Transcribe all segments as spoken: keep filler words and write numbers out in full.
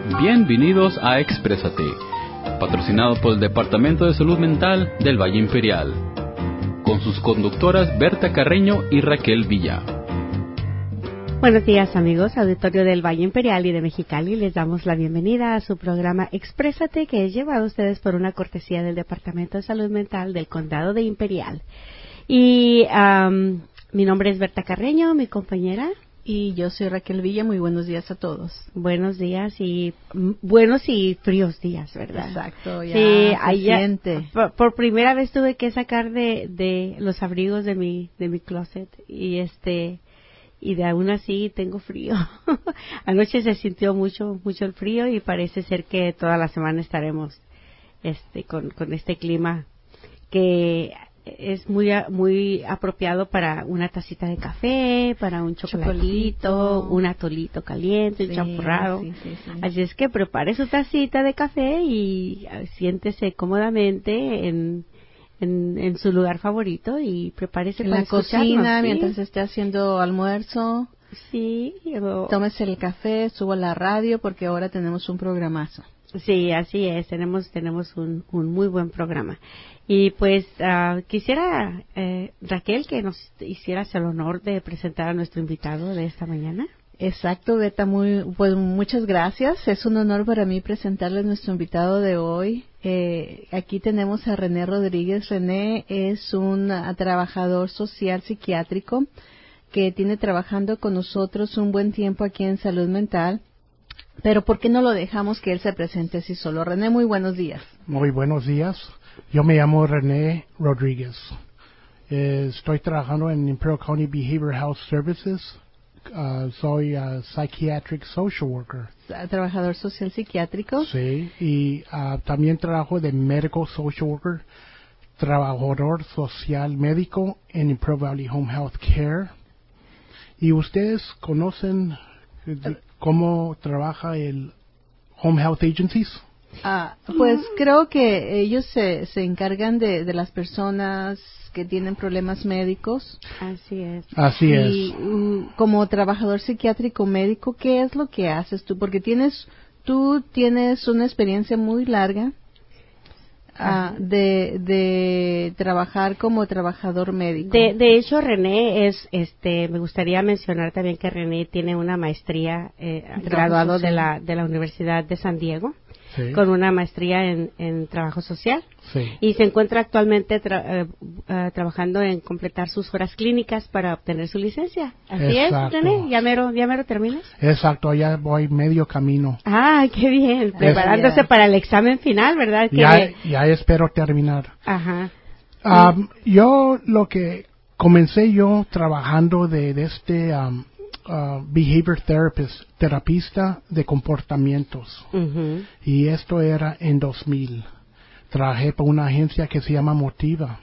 Bienvenidos a Exprésate, patrocinado por el Departamento de Salud Mental del Valle Imperial, con sus conductoras Berta Carreño y Raquel Villa. Buenos días, amigos, auditorio del Valle Imperial y de Mexicali. Les damos la bienvenida a su programa Exprésate, que es llevado a ustedes por una cortesía del Departamento de Salud Mental del Condado de Imperial. Y um, mi nombre es Berta Carreño, mi compañera. Y yo soy Raquel Villa. Muy buenos días a todos. Buenos días y mm, buenos y fríos días, ¿verdad? Exacto, ya sí, se allá, siente. Por, por primera vez tuve que sacar de, de los abrigos de mi de mi closet y este y de aún así tengo frío. Anoche se sintió mucho mucho el frío y parece ser que toda la semana estaremos este con con este clima que es muy muy apropiado para una tacita de café, para un chocolatito, un atolito caliente, sí, un champurrado. Sí, sí, sí. Así es que prepare su tacita de café y siéntese cómodamente en, en, en su lugar favorito y prepárese en para la cocina, ¿sí? Mientras esté haciendo almuerzo. Sí. O... tómese el café, suba la radio porque ahora tenemos un programazo. Sí, así es, tenemos tenemos un, un muy buen programa. Y pues uh, quisiera, eh, Raquel, que nos hicieras el honor de presentar a nuestro invitado de esta mañana. Exacto, Beta, muy, pues muchas gracias. Es un honor para mí presentarle a nuestro invitado de hoy. Eh, aquí tenemos a René Rodríguez. René es un a, trabajador social psiquiátrico que tiene trabajando con nosotros un buen tiempo aquí en Salud Mental. Pero ¿por qué no lo dejamos que él se presente así solo? René, muy buenos días. Muy buenos días. Yo me llamo René Rodríguez. Eh, estoy trabajando en Imperial County Behavioral Health Services. Uh, soy uh, Psychiatric Social Worker. Trabajador social psiquiátrico. Sí, y uh, también trabajo de Medical Social Worker, trabajador social médico en Imperial Valley Home Health Care. ¿Y ustedes conocen eh, cómo trabaja el Home Health Agencies? Ah, pues creo que ellos se, se encargan de, de las personas que tienen problemas médicos. Así es. Así y, es. Y uh, como trabajador psiquiátrico médico, ¿qué es lo que haces tú? Porque tienes, tú tienes una experiencia muy larga uh, de, de trabajar como trabajador médico. De, de hecho, René es, este, me gustaría mencionar también que René tiene una maestría eh, graduado de la de la Universidad de San Diego. Sí. Con una maestría en, en trabajo social. Sí. Y se encuentra actualmente tra- eh, uh, trabajando en completar sus horas clínicas para obtener su licencia. Así Exacto. es, René. ¿Ya mero, ya mero terminas? Exacto, ya voy medio camino. Ah, qué bien. Preparándose es, para el examen final, ¿verdad? Ya, me... ya espero terminar. Ajá. Um, sí. Yo lo que comencé yo trabajando de, de este um, uh, behavior therapist, terapista de comportamientos. Uh-huh. Y esto era en dos mil. Trabajé para una agencia que se llama Motiva.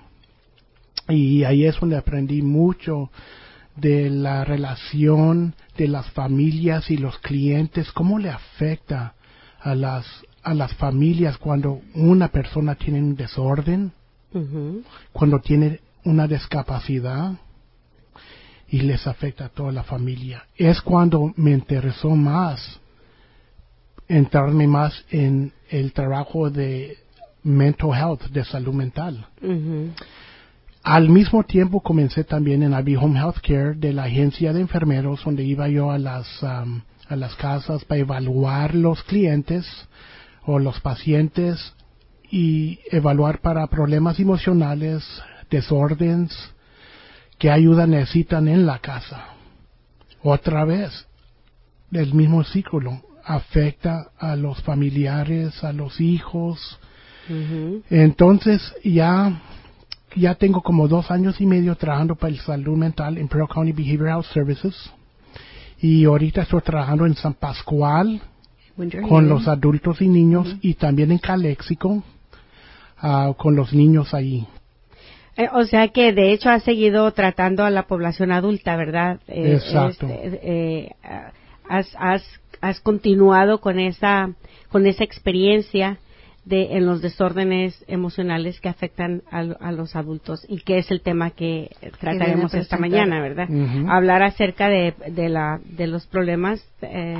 Y ahí es donde aprendí mucho de la relación de las familias y los clientes, cómo le afecta a las a las familias cuando una persona tiene un desorden, uh-huh. cuando tiene una discapacidad y les afecta a toda la familia. Es cuando me interesó más entrarme más en el trabajo de mental health, de salud mental. Uh-huh. Al mismo tiempo comencé también en I B Home Health Care de la agencia de enfermeros, donde iba yo a las um, a las casas para evaluar los clientes o los pacientes y evaluar para problemas emocionales, desórdenes, qué ayuda necesitan en la casa. Otra vez, el mismo ciclo afecta a los familiares, a los hijos. Uh-huh. Entonces ya ya tengo como dos años y medio trabajando para el salud mental en Imperial County Behavioral Health Services y ahorita estoy trabajando en San Pascual con los adultos y niños uh-huh. y también en Calexico uh, con los niños ahí. Eh, o sea que de hecho has seguido tratando a la población adulta, ¿verdad? Eh, Exacto. Este, eh, has, has, has continuado con esa, con esa experiencia de en los desórdenes emocionales que afectan a, a los adultos y que es el tema que trataremos esta mañana, ¿verdad? Uh-huh. Hablar acerca de, de la, de los problemas eh,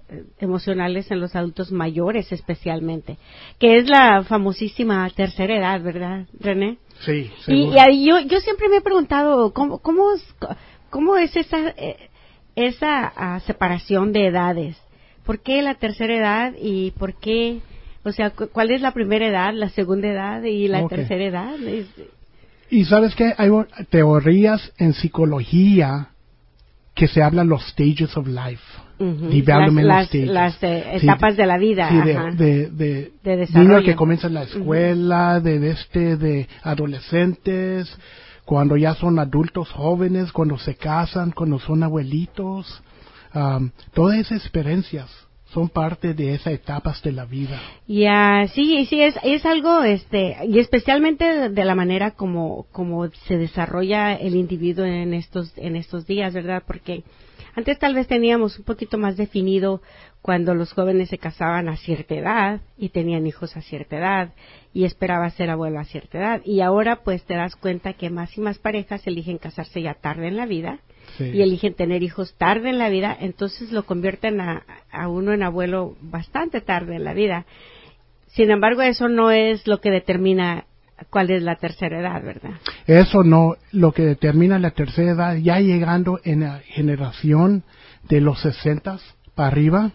emocionales en los adultos mayores especialmente, que es la famosísima tercera edad, ¿verdad, René? Sí, y, y ahí yo yo siempre me he preguntado cómo cómo es, cómo es esa eh, esa uh, separación de edades. ¿Por qué la tercera edad y por qué, o sea, cu- cuál es la primera edad, la segunda edad y la okay. tercera edad? Es, y sabes que hay teorías en psicología que se hablan los stages of life. Uh-huh. Development las, stages. las, las eh, etapas sí, de la vida. Sí, Ajá. de, de, de, de desarrollo. Niños que comienzan la escuela, uh-huh. de, de este, de adolescentes, cuando ya son adultos jóvenes, cuando se casan, cuando son abuelitos. Um, todas esas experiencias son parte de esas etapas de la vida. Ya, yeah, sí, sí, es, es algo, este, y especialmente de, de la manera como, como se desarrolla el individuo en estos, en estos días, ¿verdad? Porque antes tal vez teníamos un poquito más definido cuando los jóvenes se casaban a cierta edad y tenían hijos a cierta edad y esperaba ser abuelo a cierta edad. Y ahora pues te das cuenta que más y más parejas eligen casarse ya tarde en la vida. Sí. Y eligen tener hijos tarde en la vida, entonces lo convierten a, a uno en abuelo bastante tarde en la vida. Sin embargo, eso no es lo que determina cuál es la tercera edad, ¿verdad? Eso no, lo que determina la tercera edad, ya llegando en la generación de los sesentas para arriba,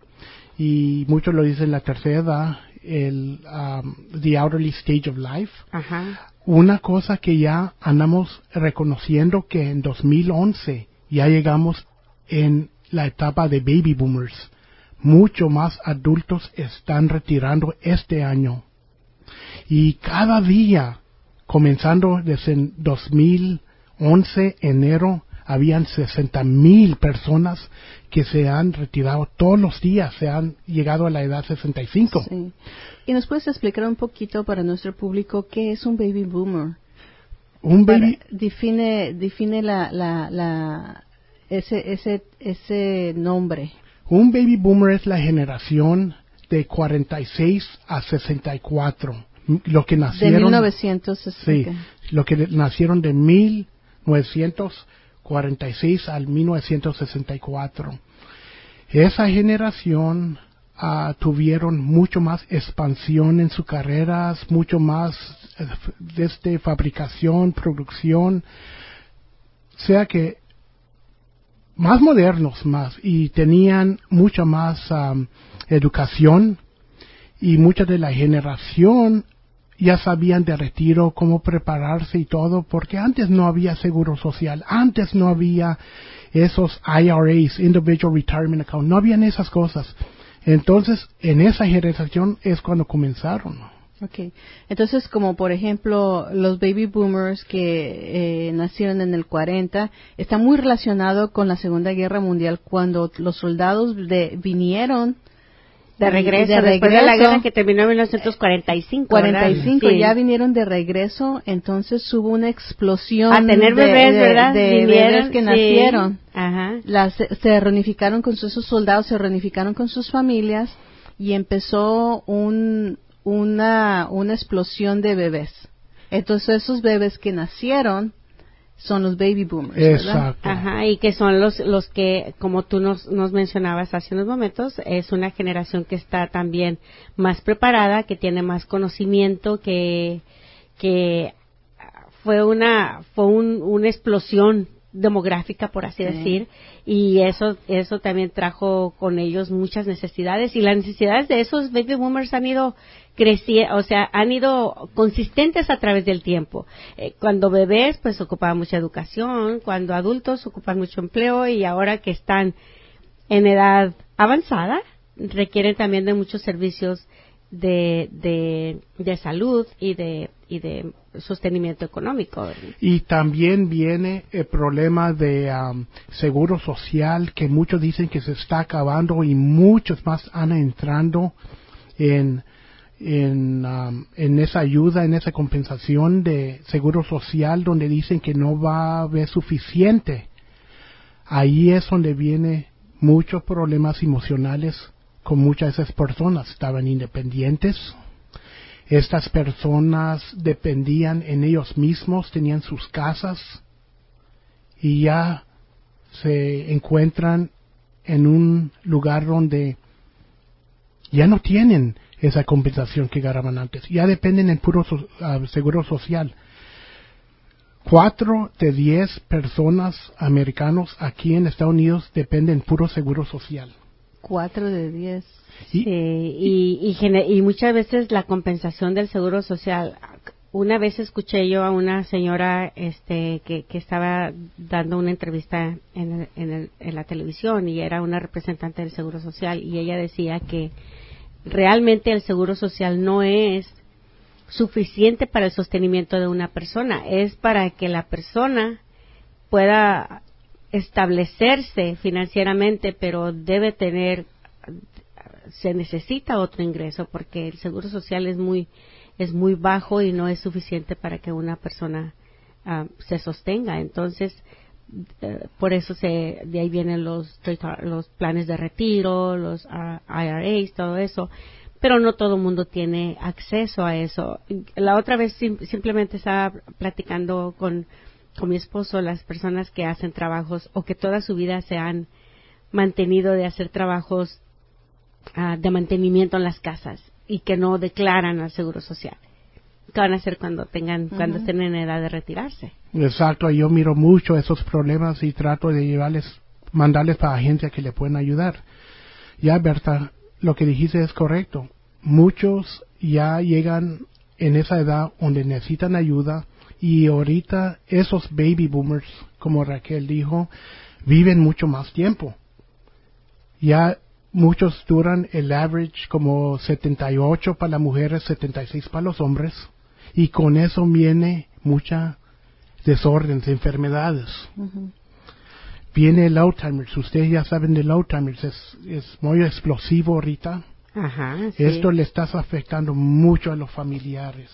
y muchos lo dicen la tercera edad, el um, the elderly stage of life. Ajá. Una cosa que ya andamos reconociendo que en dos mil once ya llegamos en la etapa de baby boomers. Mucho más adultos están retirando este año. Y cada día, comenzando desde dos mil once, enero, habían sesenta mil personas que se han retirado todos los días, se han llegado a la edad sesenta y cinco. Sí. ¿Y nos puedes explicar un poquito para nuestro público qué es un baby boomer? Un baby para, define define la la la ese ese ese nombre. Un baby boomer es la generación de cuarenta y seis a sesenta y cuatro, lo que nacieron de mil novecientos sesenta. Sí, lo que nacieron de mil novecientos cuarenta y seis al mil novecientos sesenta y cuatro. Esa generación uh, tuvieron mucho más expansión en sus carreras, mucho más uh, desde fabricación, producción, o sea que más modernos más, y tenían mucha más um, educación, y mucha de la generación ya sabían de retiro, cómo prepararse y todo, porque antes no había seguro social, antes no había esos I R As, Individual Retirement Account, no habían esas cosas. Entonces, en esa generación es cuando comenzaron. Okay. Entonces, como por ejemplo, los baby boomers que eh, nacieron en el cuarenta, está muy relacionado con la Segunda Guerra Mundial, cuando los soldados de, vinieron de regreso, de después regreso, de la guerra que terminó en mil novecientos cuarenta y cinco. cuarenta y cinco, sí. Ya vinieron de regreso, entonces hubo una explosión a tener bebés, de, ¿verdad? de, de Vinieron, bebés que sí. nacieron. Ajá. Las, se reunificaron con sus, esos soldados, se reunificaron con sus familias y empezó un, una, una explosión de bebés. Entonces esos bebés que nacieron son los baby boomers, ¿verdad? Exacto. Ajá, y que son los los que, como tú nos, nos mencionabas hace unos momentos, es una generación que está también más preparada, que tiene más conocimiento, que que fue una fue un, una explosión demográfica, por así sí. decir, y eso eso también trajo con ellos muchas necesidades, y las necesidades de esos baby boomers han ido creciendo, o sea, han ido consistentes a través del tiempo. Eh, cuando bebés, pues ocupaban mucha educación, cuando adultos ocupan mucho empleo, y ahora que están en edad avanzada, requieren también de muchos servicios de de, de salud y de y de sostenimiento económico. Y también viene el problema de um, seguro social, que muchos dicen que se está acabando, y muchos más han entrando en en um, en esa ayuda, en esa compensación de seguro social, donde dicen que no va a haber suficiente. Ahí es donde viene muchos problemas emocionales con muchas de esas personas. Estaban independientes. Estas personas dependían en ellos mismos, tenían sus casas, y ya se encuentran en un lugar donde ya no tienen esa compensación que ganaban antes. Ya dependen en puro so, uh, seguro social. Cuatro de diez personas americanos aquí en Estados Unidos dependen puro seguro social. Cuatro de diez. Sí, y, y, y, y muchas veces la compensación del seguro social. Una vez escuché yo a una señora este, que, que estaba dando una entrevista en, el, en, el, en la televisión y era una representante del seguro social y ella decía que realmente el seguro social no es suficiente para el sostenimiento de una persona, es para que la persona pueda establecerse financieramente, pero debe tener, se necesita otro ingreso porque el seguro social es muy es muy bajo y no es suficiente para que una persona uh, se sostenga. Entonces, uh, por eso se de ahí vienen los los planes de retiro, los uh, I R As, todo eso. Pero no todo el mundo tiene acceso a eso. La otra vez sim- simplemente estaba platicando con, con mi esposo, las personas que hacen trabajos o que toda su vida se han mantenido de hacer trabajos uh, de mantenimiento en las casas y que no declaran al Seguro Social. ¿Qué van a hacer cuando tengan, uh-huh. cuando estén en edad de retirarse? Exacto, yo miro mucho esos problemas y trato de llevarles, mandarles para agencias que le pueden ayudar. Ya, Berta, lo que dijiste es correcto. Muchos ya llegan en esa edad donde necesitan ayuda y ahorita esos baby boomers, como Raquel dijo, viven mucho más tiempo. Ya muchos duran el average como setenta y ocho para las mujeres, setenta y seis para los hombres, y con eso viene mucha desórdenes, enfermedades. Uh-huh. Viene el Alzheimer's, ustedes ya saben del Alzheimer's, es, es muy explosivo ahorita. Ajá, sí. Esto le está afectando mucho a los familiares.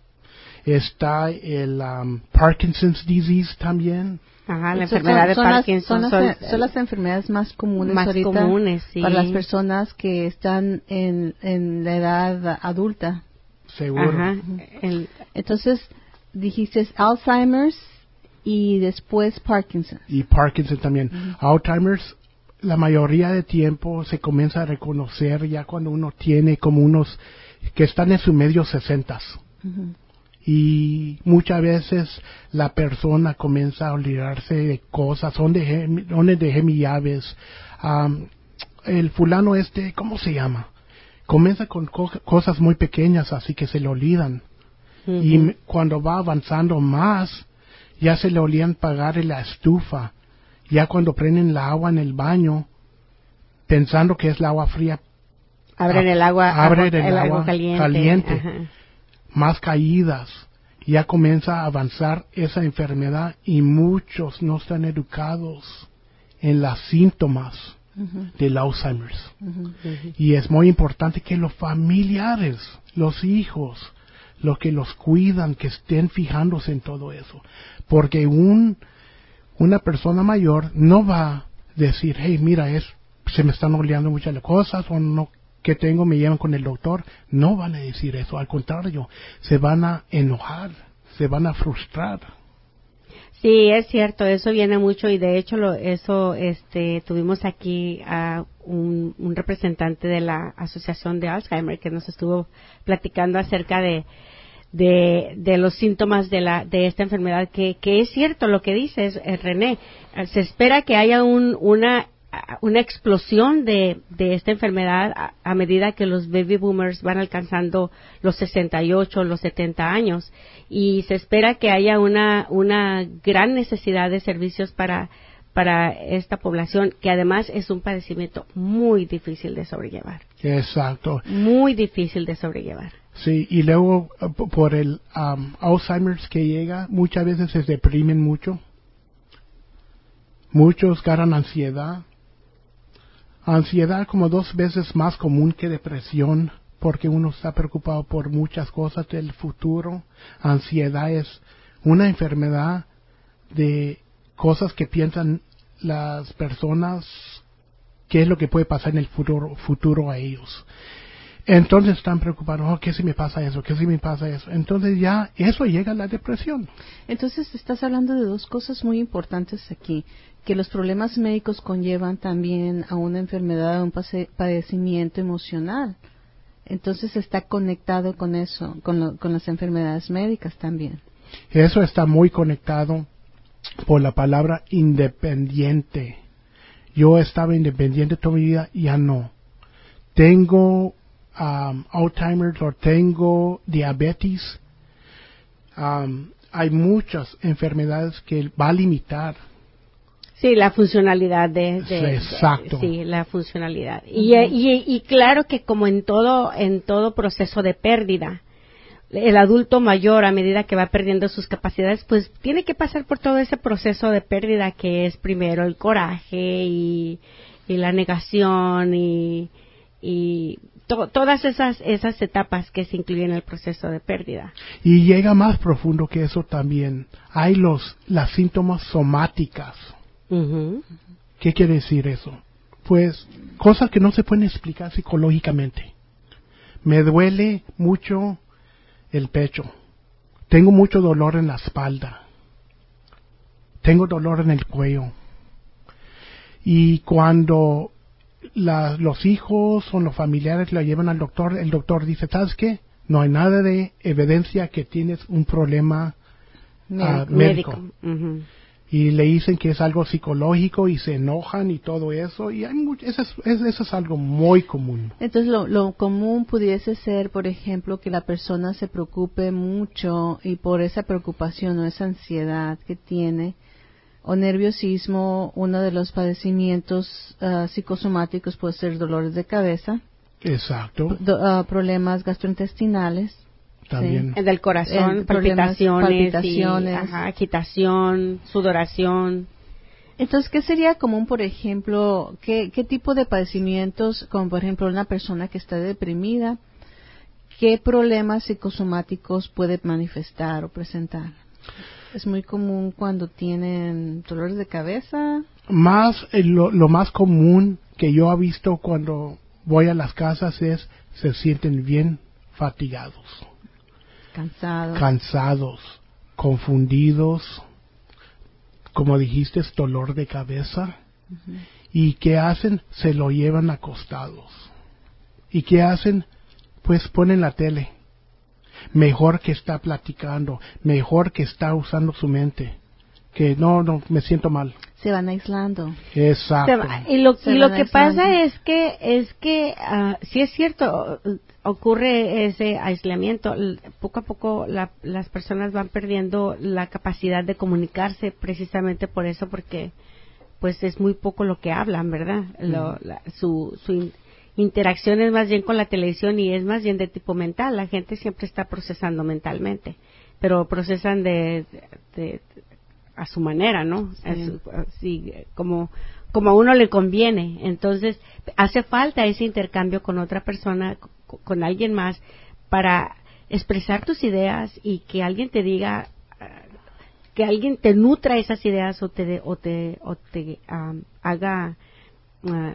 Está el um, Parkinson's disease también. Ajá, la enfermedad de son Parkinson. Las, son, las, son, son las enfermedades más comunes más ahorita comunes, sí. para las personas que están en, en la edad adulta. Seguro. Ajá. El, Entonces, dijiste Alzheimer's y después Parkinson. Y Parkinson también. Uh-huh. Alzheimer's, la mayoría de tiempo se comienza a reconocer ya cuando uno tiene como unos que están en sus medios sesentas. Uh-huh. Y muchas veces la persona comienza a olvidarse de cosas, ¿dónde dejé, dónde dejé mis llaves? Um, el fulano este, ¿cómo se llama? Comienza con co- cosas muy pequeñas, así que se le olvidan. Uh-huh. Y m- cuando va avanzando más, ya se le olían pagar la estufa. Ya cuando prenden el agua en el baño, pensando que es el agua fría, abren a- el agua, abren agua, el, el agua, agua caliente. caliente. Más caídas, ya comienza a avanzar esa enfermedad y muchos no están educados en los síntomas uh-huh. del Alzheimer's. Uh-huh. Uh-huh. Y es muy importante que los familiares, los hijos, los que los cuidan, que estén fijándose en todo eso. Porque un, una persona mayor no va a decir, hey, mira, es, se me están olvidando muchas cosas o no que tengo, me llevan con el doctor. No van a decir eso, al contrario, se van a enojar, se van a frustrar. Sí, es cierto, eso viene mucho y de hecho lo, eso, este, tuvimos aquí a un, un representante de la Asociación de Alzheimer que nos estuvo platicando acerca de de, de los síntomas de la de esta enfermedad, que, que es cierto lo que dices, eh, René, se espera que haya un, una una explosión de, de esta enfermedad a, a medida que los baby boomers van alcanzando los sesenta y ocho, los setenta años, y se espera que haya una una gran necesidad de servicios para para esta población, que además es un padecimiento muy difícil de sobrellevar. Exacto. Muy difícil de sobrellevar. Sí, y luego por el um, Alzheimer's que llega, muchas veces se deprimen mucho. Muchos ganan ansiedad. Ansiedad como dos veces más común que depresión, porque uno está preocupado por muchas cosas del futuro. Ansiedad es una enfermedad de cosas que piensan las personas, qué es lo que puede pasar en el futuro, futuro a ellos. Entonces están preocupados, oh, ¿qué si me pasa eso? ¿Qué si me pasa eso? Entonces ya eso llega a la depresión. Entonces estás hablando de dos cosas muy importantes aquí, que los problemas médicos conllevan también a una enfermedad, a un padecimiento emocional. Entonces está conectado con eso, con, lo, con las enfermedades médicas también. Eso está muy conectado por la palabra independiente. Yo estaba independiente toda mi vida, ya no. Tengo um, Alzheimer's o tengo diabetes. Um, hay muchas enfermedades que va a limitar. Sí, la funcionalidad de, de, Exacto. de sí, la funcionalidad. Uh-huh. Y, y, y claro que como en todo, en todo proceso de pérdida, el adulto mayor, a medida que va perdiendo sus capacidades, pues tiene que pasar por todo ese proceso de pérdida que es primero el coraje y, y la negación y, y to, todas esas, esas etapas que se incluyen en el proceso de pérdida. Y llega más profundo que eso también. Hay los, las síntomas somáticas. Uh-huh. ¿Qué quiere decir eso? Pues cosas que no se pueden explicar psicológicamente. Me duele mucho el pecho. Tengo mucho dolor en la espalda. Tengo dolor en el cuello. Y cuando la, los hijos o los familiares la llevan al doctor, el doctor dice, ¿sabes qué? No hay nada de evidencia que tienes un problema uh, médico. médico. Uh-huh. Y le dicen que es algo psicológico y se enojan y todo eso, y hay mucho, eso, es, eso es algo muy común. Entonces lo, lo común pudiese ser, por ejemplo, que la persona se preocupe mucho y por esa preocupación o esa ansiedad que tiene, o nerviosismo, uno de los padecimientos uh, psicosomáticos puede ser dolores de cabeza. Exacto. Do, uh, problemas gastrointestinales. También. Sí. Del corazón, el palpitaciones, palpitaciones. Y, ajá, agitación, sudoración. Entonces, ¿qué sería común, por ejemplo, qué, qué tipo de padecimientos, como por ejemplo una persona que está deprimida, qué problemas psicosomáticos puede manifestar o presentar? Es muy común cuando tienen dolores de cabeza. Más, eh, lo, lo más común que yo he visto cuando voy a las casas es, se sienten bien fatigados. Cansados. Cansados, confundidos, como dijiste, es dolor de cabeza. Uh-huh. ¿Y qué hacen? Se lo llevan acostados. ¿Y qué hacen? Pues ponen la tele. Mejor que está platicando, mejor que está usando su mente. Que no, no, me siento mal. Se van aislando. Exacto. Va, y lo, y lo que aislando. pasa es que, es que, uh, sí es cierto, ocurre ese aislamiento. Poco a poco la, las personas van perdiendo la capacidad de comunicarse precisamente por eso, porque pues es muy poco lo que hablan, ¿verdad? Mm. Lo, la, su, su in, interacción es más bien con la televisión y es más bien de tipo mental. La gente siempre está procesando mentalmente, pero procesan de, de, de a su manera, ¿no? Sí. Su, así, como, como a uno le conviene. Entonces, hace falta ese intercambio con otra persona, con, con alguien más, para expresar tus ideas y que alguien te diga, uh, que alguien te nutra esas ideas o te, o te, o te um, haga uh,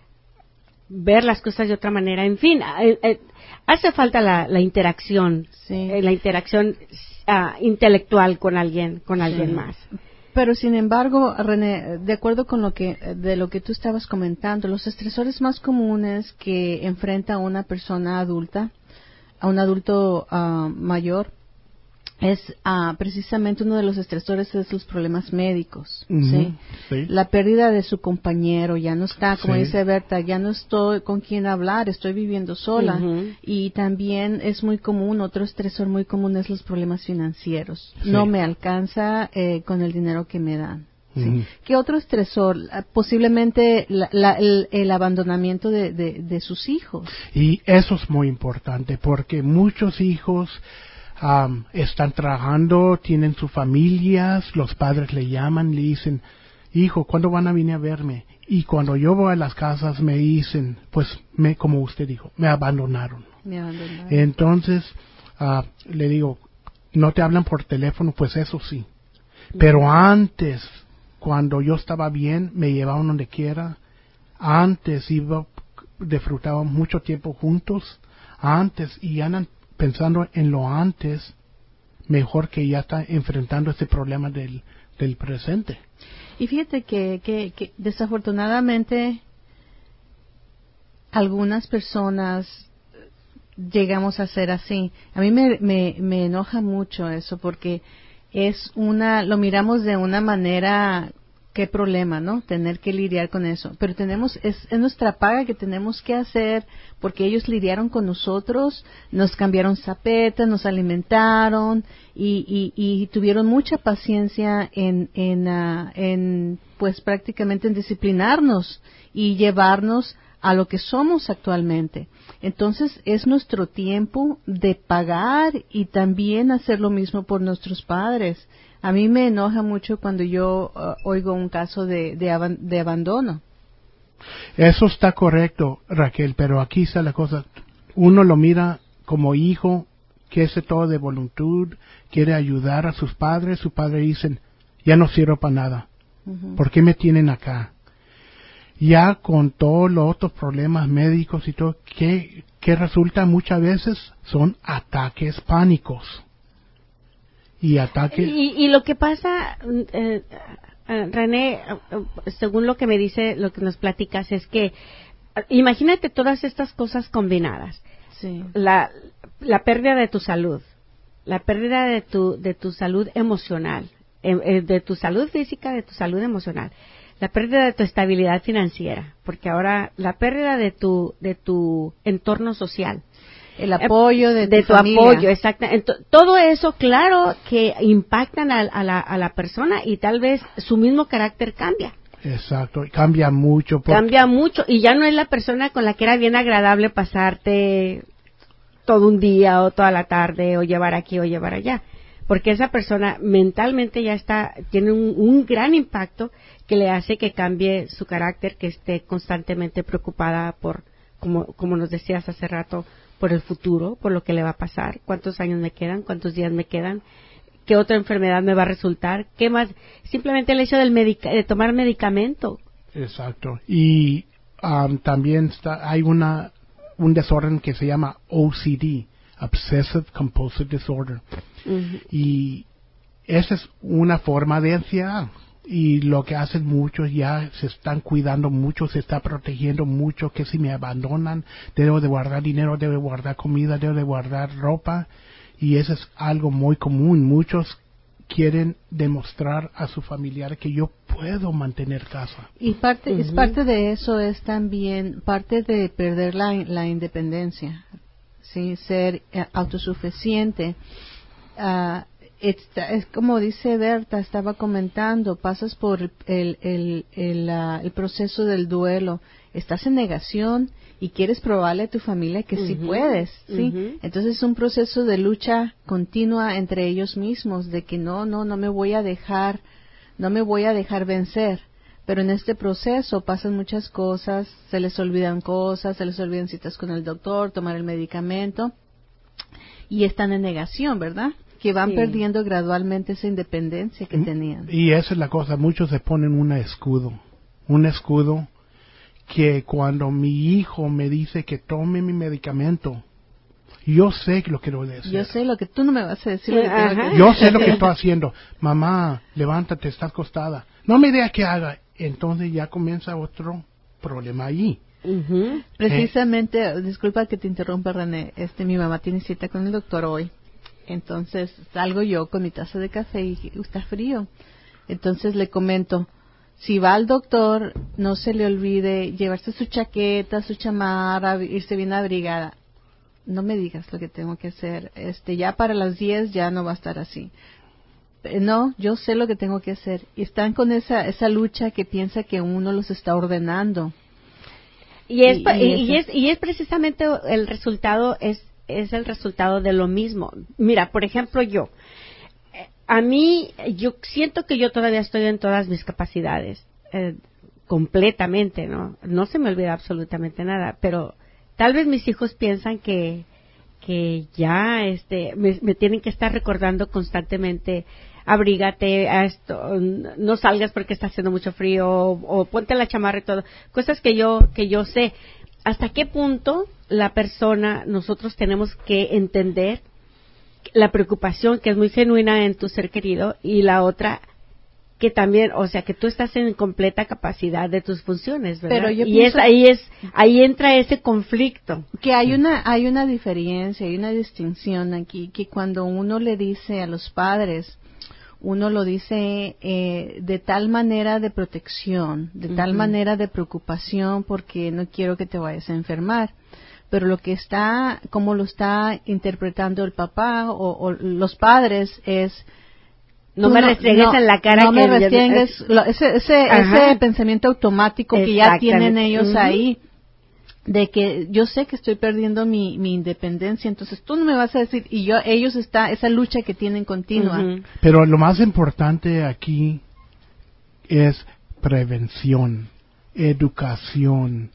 ver las cosas de otra manera. En fin, eh, eh, hace falta la, la interacción, sí. eh, la interacción Uh, intelectual con alguien, con alguien sí. más. Pero sin embargo, René, de acuerdo con lo que de lo que tú estabas comentando, los estresores más comunes que enfrenta una persona adulta, a un adulto uh, mayor, es uh, precisamente uno de los estresores es los problemas médicos, uh-huh. ¿sí? Sí. La pérdida de su compañero, ya no está, como sí. dice Berta, ya no estoy con quien hablar, estoy viviendo sola. Uh-huh. Y también es muy común, otro estresor muy común es los problemas financieros. Sí. No me alcanza eh, con el dinero que me dan. ¿Sí? Uh-huh. ¿Qué otro estresor? Posiblemente la, la, el, el abandonamiento de, de, de sus hijos. Y eso es muy importante, porque muchos hijos Um, están trabajando, tienen sus familias, los padres le llaman, le dicen, hijo, ¿cuándo van a venir a verme? Y cuando yo voy a las casas me dicen, pues, me, como usted dijo, me abandonaron. Me abandonaron. Entonces, uh, le digo, ¿no te hablan por teléfono? Pues eso sí. Pero antes, cuando yo estaba bien, me llevaban donde quiera. Antes iba, disfrutábamos mucho tiempo juntos. antes y andan pensando en lo antes, mejor que ya está enfrentando este problema del, del presente. Y fíjate que, que, que desafortunadamente algunas personas llegamos a ser así. A mí me, me, me enoja mucho eso porque es una, lo miramos de una manera, qué problema, ¿no? Tener que lidiar con eso. Pero tenemos, es, es nuestra paga que tenemos que hacer porque ellos lidiaron con nosotros, nos cambiaron zapetas, nos alimentaron y, y, y tuvieron mucha paciencia en, en, uh, en, pues prácticamente en disciplinarnos y llevarnos a lo que somos actualmente. Entonces es nuestro tiempo de pagar y también hacer lo mismo por nuestros padres. A mí me enoja mucho cuando yo uh, oigo un caso de, de, ab- de abandono. Eso está correcto, Raquel, pero aquí está la cosa. Uno lo mira como hijo, que hace todo de voluntad, quiere ayudar a sus padres. Sus padres dicen, ya no sirvo para nada. Uh-huh. ¿Por qué me tienen acá? Ya con todos los otros problemas médicos y todo, que, que resulta muchas veces son ataques pánicos. Y ataques... Y, y lo que pasa, eh, eh, René, según lo que me dice, lo que nos platicas, es que imagínate todas estas cosas combinadas. Sí. La, la pérdida de tu salud, la pérdida de tu, de tu salud emocional, eh, de tu salud física, de tu salud emocional. La pérdida de tu estabilidad financiera, porque ahora la pérdida de tu de tu entorno social, el apoyo de, de tu, tu familia. apoyo, exacto. Entonces, todo eso, claro, que impactan a, a la a la persona y tal vez su mismo carácter cambia. Exacto, cambia mucho. Porque... Cambia mucho y ya no es la persona con la que era bien agradable pasarte todo un día o toda la tarde o llevar aquí o llevar allá. Porque esa persona mentalmente ya está, tiene un, un gran impacto que le hace que cambie su carácter, que esté constantemente preocupada por, como, como nos decías hace rato, por el futuro, por lo que le va a pasar, cuántos años me quedan, cuántos días me quedan, qué otra enfermedad me va a resultar, qué más, simplemente el hecho del medica, de tomar medicamento. Exacto. Y um, también está, hay una, un desorden que se llama O C D. Obsessive Compulsive Disorder. Uh-huh. Y esa es una forma de ansiedad. Y lo que hacen muchos ya se están cuidando mucho, se está protegiendo mucho, que si me abandonan, debo de guardar dinero, debo de guardar comida, debo de guardar ropa. Y eso es algo muy común. Muchos quieren demostrar a su familiar que yo puedo mantener casa. Y parte, uh-huh. es parte de eso es también parte de perder la, la independencia. Sí, ser eh, autosuficiente. Uh, es, es como dice Berta, estaba comentando, pasas por el, el, el, uh, el proceso del duelo, estás en negación y quieres probarle a tu familia que uh-huh. sí puedes, ¿sí? Uh-huh. Entonces es un proceso de lucha continua entre ellos mismos, de que no, no, no me voy a dejar, no me voy a dejar vencer. Pero en este proceso pasan muchas cosas, se les olvidan cosas, se les olvidan citas con el doctor, tomar el medicamento, y están en negación, ¿verdad? Que van sí. perdiendo gradualmente esa independencia que tenían. Y esa es la cosa, muchos se ponen un escudo, un escudo que cuando mi hijo me dice que tome mi medicamento, yo sé lo que debo de hacer. Yo sé lo que tú no me vas a decir. Lo que tengo que hacer. Yo sé lo que estoy haciendo. Mamá, levántate, estás acostada. No me digas que haga. Entonces ya comienza otro problema allí. Uh-huh. Precisamente, eh. disculpa que te interrumpa, René, este, mi mamá tiene cita con el doctor hoy. Entonces salgo yo con mi taza de café y está frío. Entonces le comento, si va al doctor, no se le olvide llevarse su chaqueta, su chamarra, irse bien abrigada. No me digas lo que tengo que hacer. Este, ya para las diez ya no va a estar así. No, yo sé lo que tengo que hacer. Y están con esa esa lucha que piensa que uno los está ordenando. Y es y, y, y es y es precisamente el resultado es es el resultado de lo mismo. Mira, por ejemplo, yo a mí yo siento que yo todavía estoy en todas mis capacidades eh, completamente, ¿no? No se me olvida absolutamente nada, pero tal vez mis hijos piensan que que ya este me, me tienen que estar recordando constantemente, abrígate, a esto, no salgas porque está haciendo mucho frío, o, o ponte la chamarra y todo, cosas que yo que yo sé. ¿Hasta qué punto la persona, nosotros tenemos que entender la preocupación que es muy genuina en tu ser querido, y la otra que también, o sea, que tú estás en completa capacidad de tus funciones, ¿verdad? Pero yo y es ahí es ahí entra ese conflicto. Que hay una hay una diferencia, hay una distinción aquí, que cuando uno le dice a los padres, uno lo dice eh, de tal manera de protección, de uh-huh. tal manera de preocupación, porque no quiero que te vayas a enfermar. Pero lo que está, como lo está interpretando el papá o, o los padres es, no me restregues no, en la cara. No que me restregues, lo, ese, ese, ese pensamiento automático que ya tienen ellos uh-huh. ahí, de que yo sé que estoy perdiendo mi, mi independencia, entonces tú no me vas a decir, y yo, ellos está, esa lucha que tienen continua. Uh-huh. Pero lo más importante aquí es prevención, educación.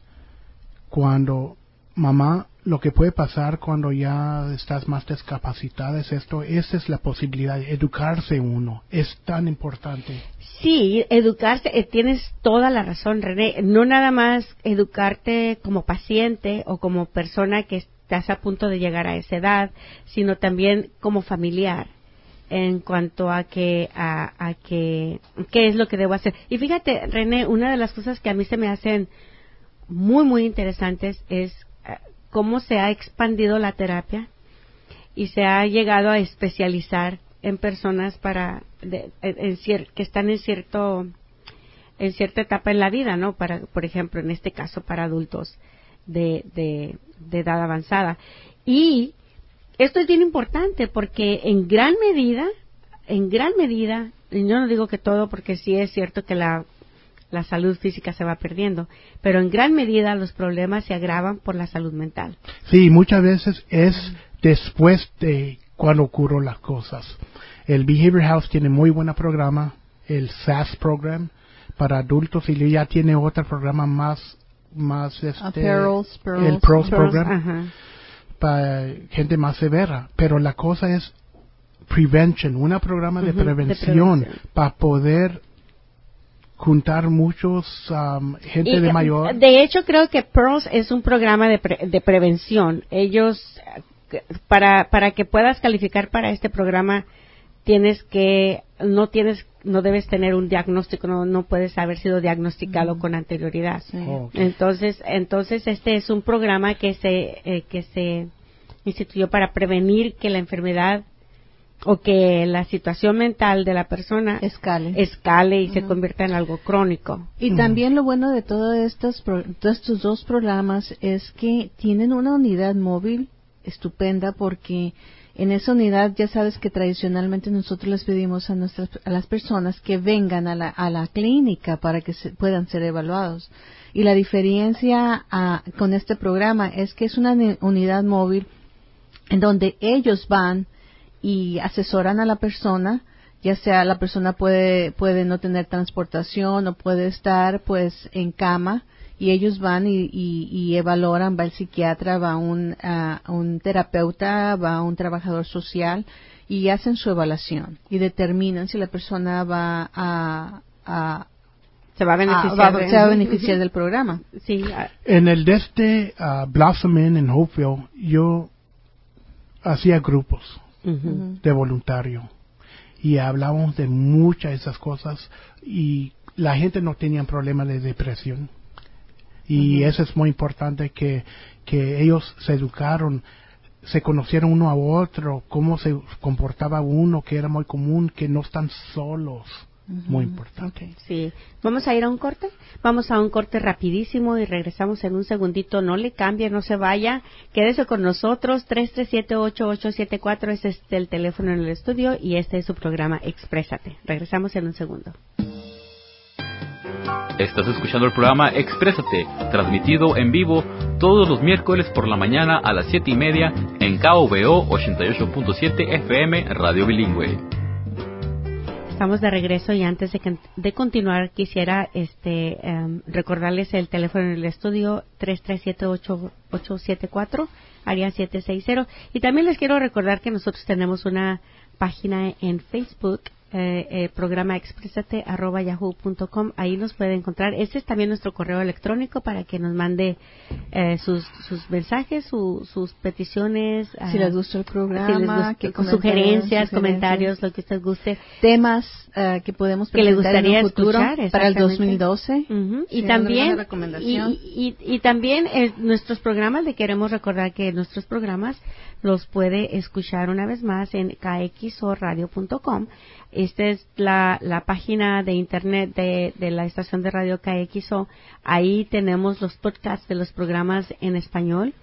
Cuando mamá, lo que puede pasar cuando ya estás más discapacitada es esto, esa es la posibilidad de educarse uno, es tan importante. Sí, educarse, eh, tienes toda la razón, René, no nada más educarte como paciente o como persona que estás a punto de llegar a esa edad, sino también como familiar, en cuanto a que, a, a que, qué es lo que debo hacer. Y fíjate, René, una de las cosas que a mí se me hacen muy, muy interesantes es cómo se ha expandido la terapia y se ha llegado a especializar en personas para de, en, en cier, que están en cierto en cierta etapa en la vida, ¿no? Para, por ejemplo, en este caso para adultos de, de, de edad avanzada. Y esto es bien importante porque en gran medida, en gran medida, y yo no digo que todo, porque sí es cierto que la la salud física se va perdiendo, pero en gran medida los problemas se agravan por la salud mental. Sí, muchas veces es después de cuando ocurren las cosas. El Behavior House tiene muy buen programa, el S A S Program para adultos, y ya tiene otro programa más, más este, uh, Pearls, Pearls, el Pearls Program, Ajá. para gente más severa. Pero la cosa es prevention, un programa de, uh-huh, prevención, de prevención para poder juntar muchos um, gente y, de mayor. De hecho, creo que Pearls es un programa de, pre, de prevención. Ellos, para para que puedas calificar para este programa, tienes que, no tienes, no debes tener un diagnóstico, no, no puedes haber sido diagnosticado mm. con anterioridad. Sí. Oh, okay. Entonces, entonces este es un programa que se eh, que se instituyó para prevenir que la enfermedad o que la situación mental de la persona escale, escale y uh-huh. se uh-huh. convierta en algo crónico. Y uh-huh. también lo bueno de todos estos, pro, todos estos dos programas es que tienen una unidad móvil estupenda, porque en esa unidad ya sabes que tradicionalmente nosotros les pedimos a nuestras a las personas que vengan a la a la clínica para que se, puedan ser evaluados. Y la diferencia uh, con este programa es que es una unidad móvil en donde ellos van y asesoran a la persona, ya sea la persona puede puede no tener transportación o puede estar pues en cama, y ellos van y, y, y evaluan, va el psiquiatra, va un uh, un terapeuta, va un trabajador social, y hacen su evaluación y determinan si la persona va a, a se va a beneficiar, a, va, se va a beneficiar del programa. Sí. En el de este uh, Blossom Inn en Hopeville, yo hacía grupos Uh-huh. de voluntario y hablábamos de muchas de esas cosas, y la gente no tenía problema de depresión, y uh-huh. eso es muy importante, que, que ellos se educaron, se conocieron uno a otro, cómo se comportaba uno, que era muy común, que no están solos. Uh-huh. Muy importante. Okay. Sí. Vamos a ir a un corte. Vamos a un corte rapidísimo y regresamos en un segundito. No le cambie, no se vaya. Quédese con nosotros. tres tres siete, ocho ocho siete cuatro es este el teléfono en el estudio, y este es su programa Exprésate. Regresamos en un segundo. Estás escuchando el programa Exprésate, transmitido en vivo todos los miércoles por la mañana a las siete y media en K V O ochenta y ocho punto siete F M Radio Bilingüe. Estamos de regreso, y antes de, de continuar quisiera este um, recordarles el teléfono en el estudio tres tres siete, ocho ocho siete cuatro, área siete seis cero, y también les quiero recordar que nosotros tenemos una página en Facebook eh, eh, programa exprésate arroba yahoo punto com. Ahí nos puede encontrar. Este es también nuestro correo electrónico para que nos mande eh, sus, sus mensajes, su, sus peticiones. Si uh, les gustó el programa, si les gustó, que sugerencias, sugerencias, comentarios, lo que usted guste. Temas uh, que podemos que le presentar gustaría en un futuro escuchar, para el dos mil doce. Uh-huh. Si y, también, recomendación. y, y, y también eh, nuestros programas, le queremos recordar que nuestros programas los puede escuchar una vez más en k x o radio punto com. Esta es la, la página de internet de, de la estación de radio K X O. Ahí tenemos los podcasts de los programas en español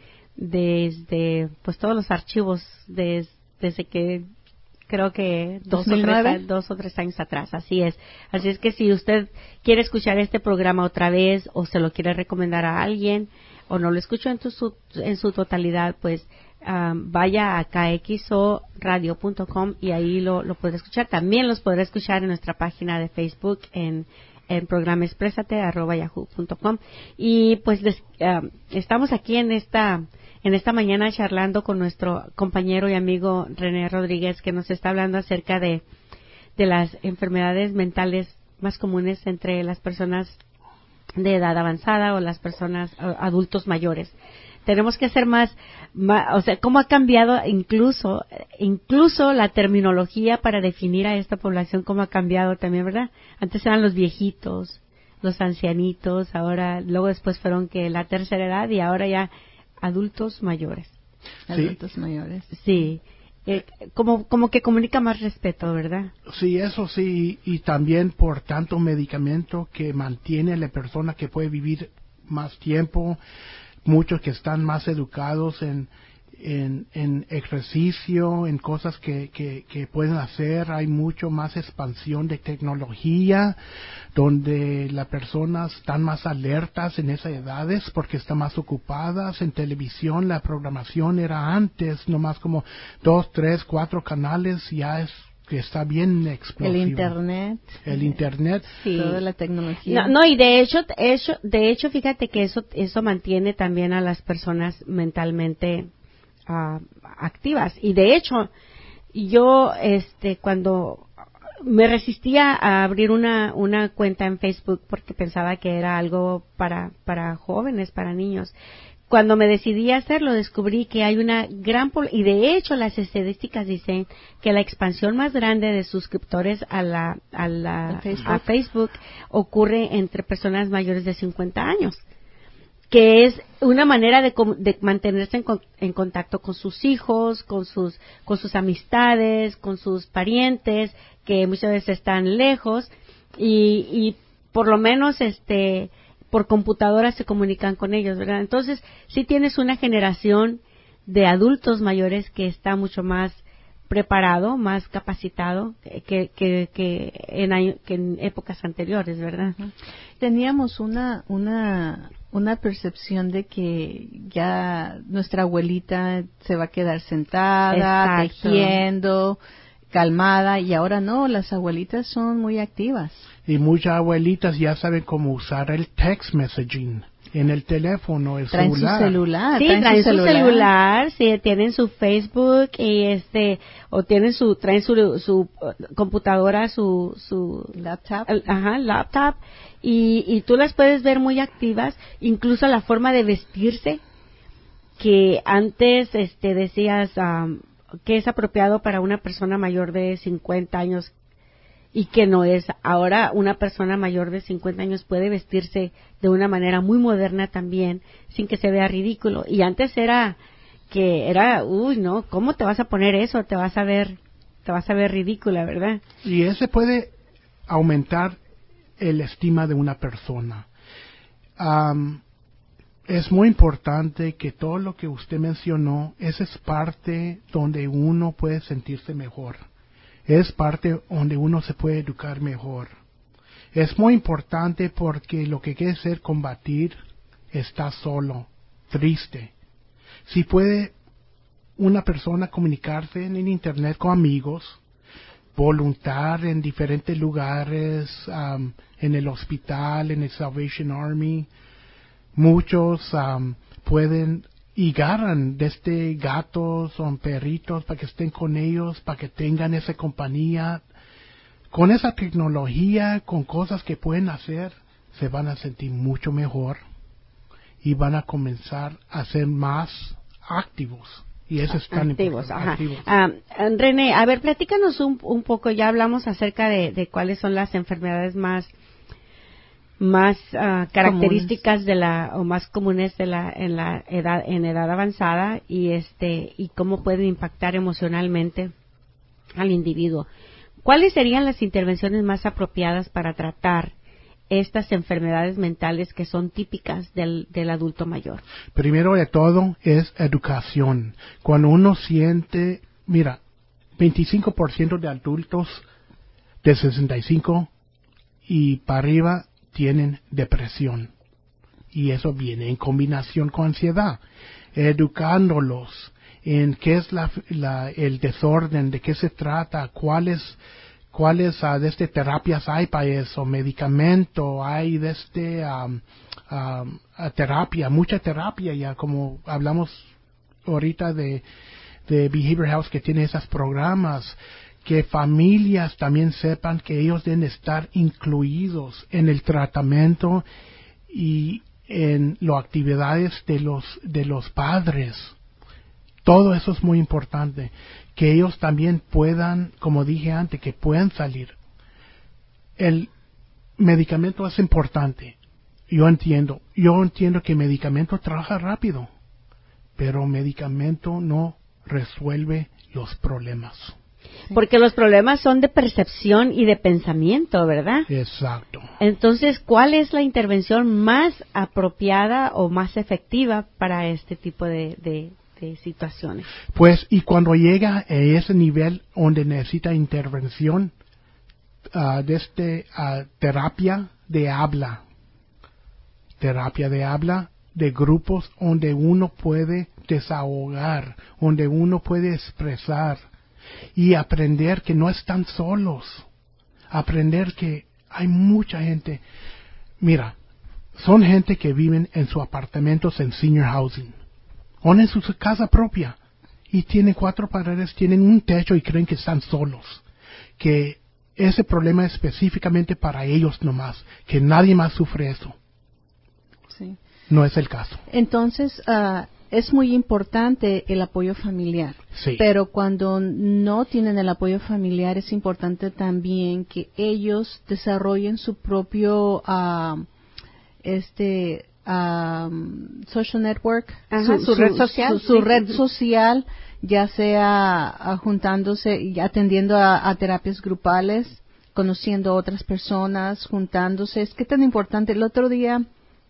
desde pues todos los archivos des, desde que creo que dos o, tres, dos o tres años atrás, así es. Así es que si usted quiere escuchar este programa otra vez o se lo quiere recomendar a alguien o no lo escuchó en, tu, su, en su totalidad, pues um, vaya a k x o radio punto com y ahí lo, lo puede escuchar. También los podrá escuchar en nuestra página de Facebook en el programa exprésate arroba yahoo punto com. Y pues les, um, estamos aquí en esta en esta mañana charlando con nuestro compañero y amigo René Rodríguez, que nos está hablando acerca de de las enfermedades mentales más comunes entre las personas de edad avanzada o las personas adultos mayores. Tenemos que hacer más, más, o sea, cómo ha cambiado incluso, incluso la terminología para definir a esta población, cómo ha cambiado también, ¿verdad? Antes eran los viejitos, los ancianitos, ahora, luego después fueron que la tercera edad y ahora ya adultos mayores. Sí. Adultos mayores. Sí. Eh, como como que comunica más respeto, ¿verdad? Sí, eso sí, y también por tanto medicamento que mantiene a la persona que puede vivir más tiempo, muchos que están más educados en en, en ejercicio, en cosas que, que, que pueden hacer, hay mucho más expansión de tecnología, donde las personas están más alertas en esas edades porque están más ocupadas. En televisión la programación era antes, nomás como dos, tres, cuatro canales, ya es que está bien explosivo. El internet. El internet. Sí. Toda la tecnología. No, no, y de hecho, hecho, de hecho, fíjate que eso, eso mantiene también a las personas mentalmente uh, activas. Y de hecho, yo, este, cuando me resistía a abrir una, una cuenta en Facebook porque pensaba que era algo para, para jóvenes, para niños. Cuando me decidí a hacerlo, descubrí que hay una gran... Y de hecho, las estadísticas dicen que la expansión más grande de suscriptores a la, a la, Facebook. a Facebook ocurre entre personas mayores de cincuenta años, que es una manera de, de mantenerse en, en contacto con sus hijos, con sus, con sus amistades, con sus parientes, que muchas veces están lejos, y, y por lo menos, este... por computadora se comunican con ellos, ¿verdad? Entonces, sí tienes una generación de adultos mayores que está mucho más preparado, más capacitado que, que, que, en, que en épocas anteriores, ¿verdad? Teníamos una, una, una percepción de que ya nuestra abuelita se va a quedar sentada, Exacto. tejiendo, calmada, y ahora no, las abuelitas son muy activas. Y muchas abuelitas ya saben cómo usar el text messaging en el teléfono, el traen celular. Su celular. Sí, traen, traen su su celular, celular, sí, tienen su Facebook y este, o tienen su, traen su, su uh, computadora, su, su laptop, el, ajá, laptop, y, y tú las puedes ver muy activas, incluso la forma de vestirse, que antes, este, decías, um, que es apropiado para una persona mayor de cincuenta años y que no es. Ahora una persona mayor de cincuenta años puede vestirse de una manera muy moderna también, sin que se vea ridículo. Y antes era que era, uy, no, ¿cómo te vas a poner eso? Te vas a ver, te vas a ver ridícula, ¿verdad? Y ese puede aumentar el estima de una persona. Um, Es muy importante que todo lo que usted mencionó, esa es parte donde uno puede sentirse mejor. Es parte donde uno se puede educar mejor. Es muy importante porque lo que quiere ser combatir está solo, triste. Si puede una persona comunicarse en el internet con amigos, voluntar en diferentes lugares, um, en el hospital, en el Salvation Army, muchos um, pueden y agarran desde gatos o perritos para que estén con ellos, para que tengan esa compañía. con esa tecnología, con cosas que pueden hacer, se van a sentir mucho mejor y van a comenzar a ser más activos. Y eso es tan activos, importante. ajá. Activos. Ah, René, a ver, platícanos un, un poco, ya hablamos acerca de, de cuáles son las enfermedades más más uh, características comunes. de la o más comunes de la en la edad en edad avanzada y este y cómo pueden impactar emocionalmente al individuo. ¿Cuáles serían las intervenciones más apropiadas para tratar estas enfermedades mentales que son típicas del, del adulto mayor? Primero de todo es educación. Cuando uno siente, mira, veinticinco por ciento de adultos de sesenta y cinco y para arriba tienen depresión. Y eso viene en combinación con ansiedad. Educándolos en qué es la, la, el desorden, de qué se trata, cuáles cuáles uh, desde terapias hay para eso, medicamento, hay desde um, um, terapia, mucha terapia ya, como hablamos ahorita de, de Behavior Health que tiene esos programas, que familias también sepan que ellos deben estar incluidos en el tratamiento y en las actividades de los, de los padres. Todo eso es muy importante. Que ellos también puedan, como dije antes, que puedan salir. El medicamento es importante. Yo entiendo. Yo entiendo que el medicamento trabaja rápido. Pero el medicamento no resuelve los problemas. Porque los problemas son de percepción y de pensamiento, ¿verdad? Exacto. Entonces, ¿cuál es la intervención más apropiada o más efectiva para este tipo de, de, de situaciones? Pues, y cuando llega a ese nivel donde necesita intervención, uh, desde uh, terapia de habla, terapia de habla, de grupos donde uno puede desahogar, donde uno puede expresar, y aprender que no están solos, aprender que hay mucha gente. Mira, son gente que viven en sus apartamentos en senior housing, o en su casa propia, y tienen cuatro paredes, tienen un techo y creen que están solos, que ese problema es específicamente para ellos nomás, que nadie más sufre eso. Sí. No es el caso. Entonces, uh, es muy importante el apoyo familiar. Sí. Pero cuando no tienen el apoyo familiar, es importante también que ellos desarrollen su propio uh, este um, social network, Ajá, su, su, su red social, su, su sí. red social, ya sea uh, juntándose y atendiendo a, a terapias grupales, conociendo a otras personas, juntándose. Es que tan importante. El otro día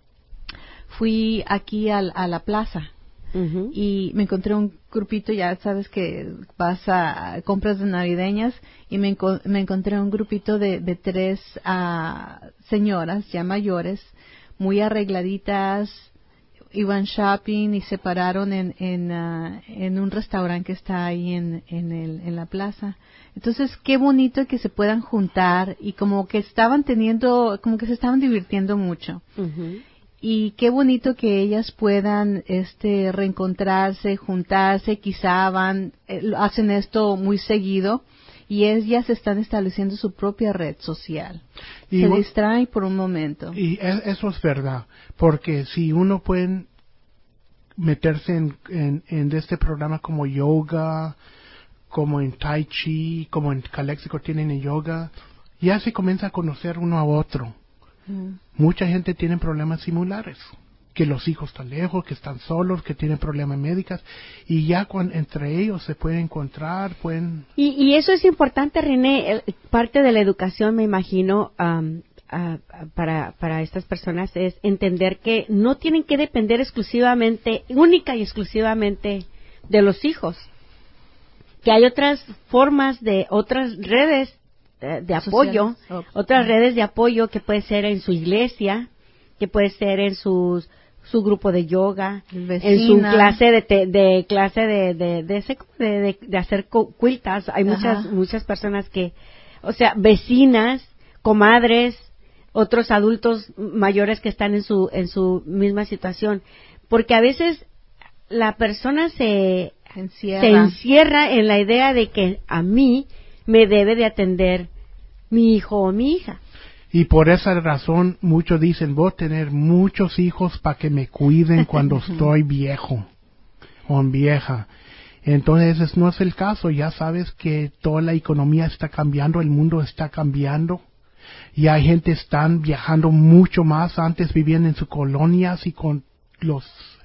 fui aquí al, a la plaza. Uh-huh. Y me encontré un grupito, ya sabes que vas a compras de navideñas, y me, enco- me encontré un grupito de, de tres uh, señoras ya mayores, muy arregladitas, iban shopping y se pararon en en, uh, en un restaurante que está ahí en en, el, en la plaza. Entonces, qué bonito que se puedan juntar, y como que estaban teniendo, como que se estaban divirtiendo mucho. Uh-huh. Y qué bonito que ellas puedan este reencontrarse, juntarse, quizá van, eh, hacen esto muy seguido, y ellas están estableciendo su propia red social. Y se distraen por un momento. Y eso es verdad, porque si uno puede meterse en, en, en este programa como yoga, como en tai chi, como en Calexico tienen en yoga, ya se comienza a conocer uno a otro. Mucha gente tiene problemas similares, que los hijos están lejos, que están solos, que tienen problemas médicos, y ya cuando, entre ellos se pueden encontrar, pueden... Y, y eso es importante, René, el, parte de la educación, me imagino, um, uh, para, para estas personas es entender que no tienen que depender exclusivamente, única y exclusivamente de los hijos, que hay otras formas de, otras redes de apoyo, oh. otras redes de apoyo, que puede ser en su iglesia, que puede ser en sus, su grupo de yoga, Vecina. en su clase de, te, de clase de de de, de, de, de hacer quiltas. Hay muchas Ajá. muchas personas que, o sea, vecinas, comadres, otros adultos mayores que están en su en su misma situación, porque a veces la persona se encierra. se encierra en la idea de que a mí me debe de atender mi hijo o mi hija. Y por esa razón muchos dicen, voy a tener muchos hijos para que me cuiden cuando estoy viejo o vieja. Entonces ese no es el caso. Ya sabes que toda la economía está cambiando, el mundo está cambiando. Y hay gente están viajando mucho más. Antes vivían en sus colonias y con los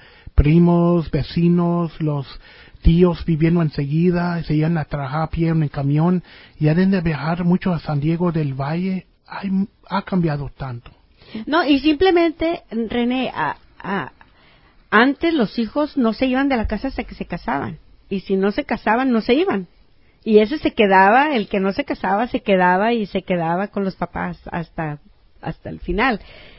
primos, vecinos, los tíos viviendo enseguida, se iban a trabajar a pie en el camión. Y han de viajar mucho a San Diego del Valle. Hay, ha cambiado tanto. No, y simplemente, René, a, a, antes los hijos no se iban de la casa hasta que se casaban. Y si no se casaban, no se iban. Y ese se quedaba, el que no se casaba, se quedaba y se quedaba con los papás hasta, hasta el final.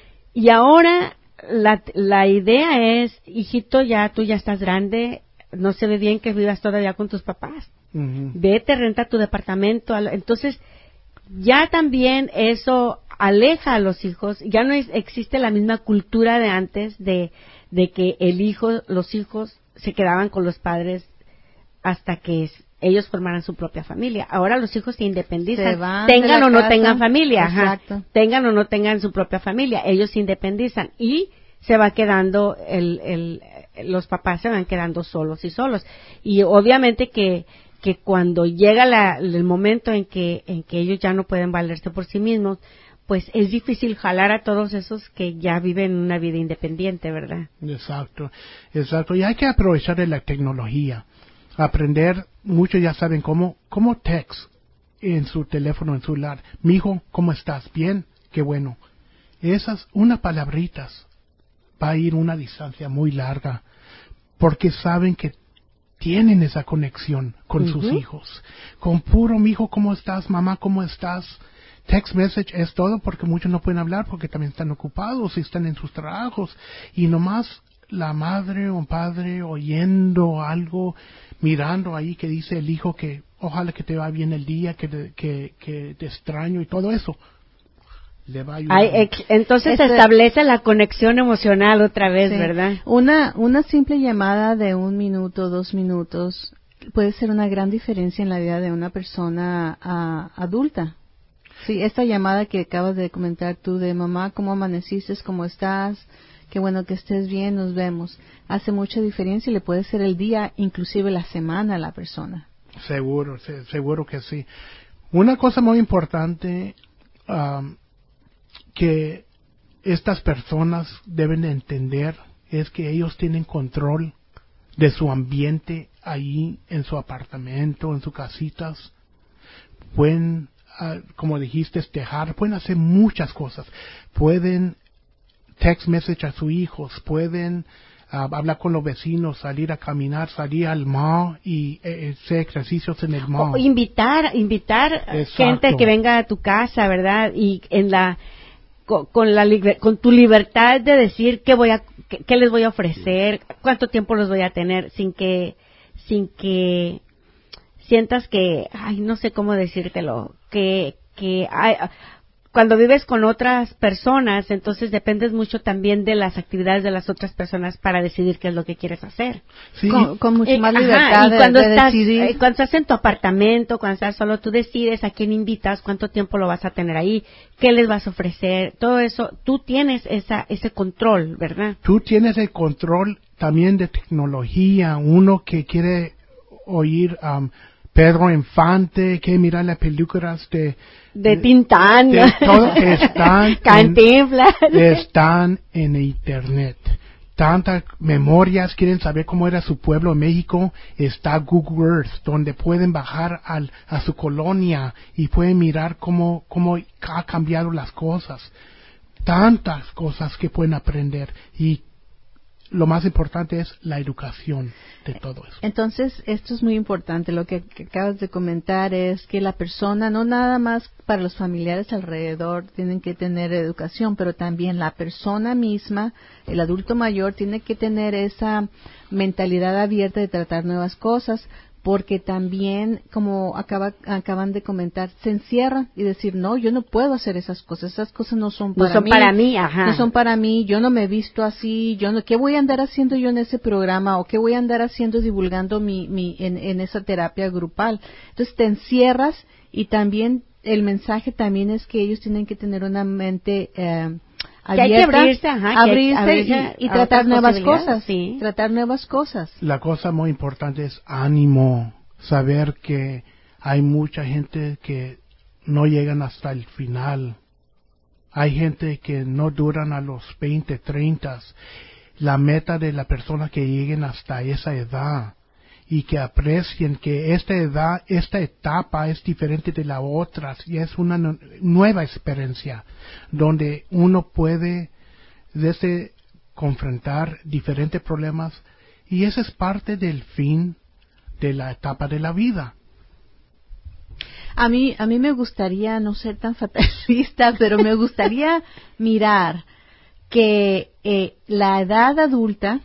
Y ahora la, la idea es, hijito, ya tú ya estás grande, no se ve bien que vivas todavía con tus papás. Uh-huh. Vete, renta tu departamento. Entonces, ya también eso aleja a los hijos, ya no es, existe la misma cultura de antes de, de que el hijo, los hijos se quedaban con los padres hasta que ellos formaran su propia familia. Ahora los hijos se independizan, se tengan o no casa. tengan familia, ajá, tengan o no tengan su propia familia, ellos se independizan y se va quedando el, el, los papás se van quedando solos y solos. Y obviamente que que cuando llega la, el momento en que en que ellos ya no pueden valerse por sí mismos, pues es difícil jalar a todos esos que ya viven una vida independiente, ¿verdad? Exacto, exacto. Y hay que aprovechar de la tecnología, aprender. Muchos ya saben cómo cómo text en su teléfono, en su celular. Mijo, ¿cómo estás? Bien, qué bueno. Esas unas palabritas va a ir una distancia muy larga, porque saben que tienen esa conexión con uh-huh. sus hijos. Con puro, mijo, ¿cómo estás? Mamá, ¿cómo estás? Text message es todo, porque muchos no pueden hablar porque también están ocupados y están en sus trabajos. Y nomás la madre o padre oyendo algo, mirando ahí que dice el hijo que ojalá que te va bien el día, que te, que, que te extraño y todo eso. Le va a ayudar. Ay, ex, entonces este, se establece la conexión emocional otra vez, sí, ¿verdad? Una, una simple llamada de un minuto, dos minutos, puede ser una gran diferencia en la vida de una persona uh, adulta. Sí, esta llamada que acabas de comentar tú de mamá, ¿cómo amaneciste? ¿Cómo estás? Qué bueno que estés bien, nos vemos. Hace mucha diferencia y le puede ser el día, inclusive la semana a la persona. Seguro, se, seguro que sí. Una cosa muy importante um, que estas personas deben de entender es que ellos tienen control de su ambiente ahí en su apartamento, en sus casitas. Pueden, uh, como dijiste, tejar, pueden hacer muchas cosas. Pueden text message a sus hijos, pueden uh, hablar con los vecinos, salir a caminar, salir al mall y eh, hacer ejercicios en el mall. O invitar, invitar Exacto. gente que venga a tu casa, ¿verdad? Y en la Con, con la con tu libertad de decir qué voy a qué, qué les voy a ofrecer, cuánto tiempo los voy a tener, sin que sin que sientas que ay no sé cómo decírtelo, que que hay, cuando vives con otras personas, entonces dependes mucho también de las actividades de las otras personas para decidir qué es lo que quieres hacer. Sí. Con, con mucha más libertad ajá, y de, cuando de estás, decidir. Eh, cuando estás en tu apartamento, cuando estás solo, tú decides a quién invitas, cuánto tiempo lo vas a tener ahí, qué les vas a ofrecer, todo eso, tú tienes esa ese control, ¿verdad? Tú tienes el control también de tecnología. Uno que quiere oír um, Pedro Infante, que mira las películas de de Tintán, de, todo están Cantinflas, en, están en internet. Tantas memorias, quieren saber cómo era su pueblo en México, está Google Earth, donde pueden bajar al, a su colonia y pueden mirar cómo, cómo ha cambiado las cosas. Tantas cosas que pueden aprender y lo más importante es la educación de todo eso. Entonces, esto es muy importante. Lo que, que acabas de comentar es que la persona, no nada más para los familiares alrededor, tienen que tener educación, pero también la persona misma, el adulto mayor, tiene que tener esa mentalidad abierta de tratar nuevas cosas, porque también, como acaba, acaban de comentar, se encierran y decir, no, yo no puedo hacer esas cosas, esas cosas no son para no son mí. para mí, ajá. No son para mí, yo no me he visto así, yo no, ¿qué voy a andar haciendo yo en ese programa? ¿O qué voy a andar haciendo divulgando mi, mi, en, en esa terapia grupal? Entonces te encierras y también el mensaje también es que ellos tienen que tener una mente eh, que hay que abierta, abrirse, ajá, abrirse que hay que abrirse y, y a tratar otras nuevas posibilidades, cosas, sí. tratar nuevas cosas. La cosa muy importante es ánimo, saber que hay mucha gente que no llegan hasta el final. Hay gente que no duran a los veinte, treinta. La meta de la persona que lleguen hasta esa edad y que aprecien que esta edad, esta etapa es diferente de la otra y es una nu- nueva experiencia donde uno puede desde confrontar diferentes problemas y ese es parte del fin de la etapa de la vida. A mí, a mí me gustaría no ser tan fatalista, pero me gustaría mirar que eh, la edad adulta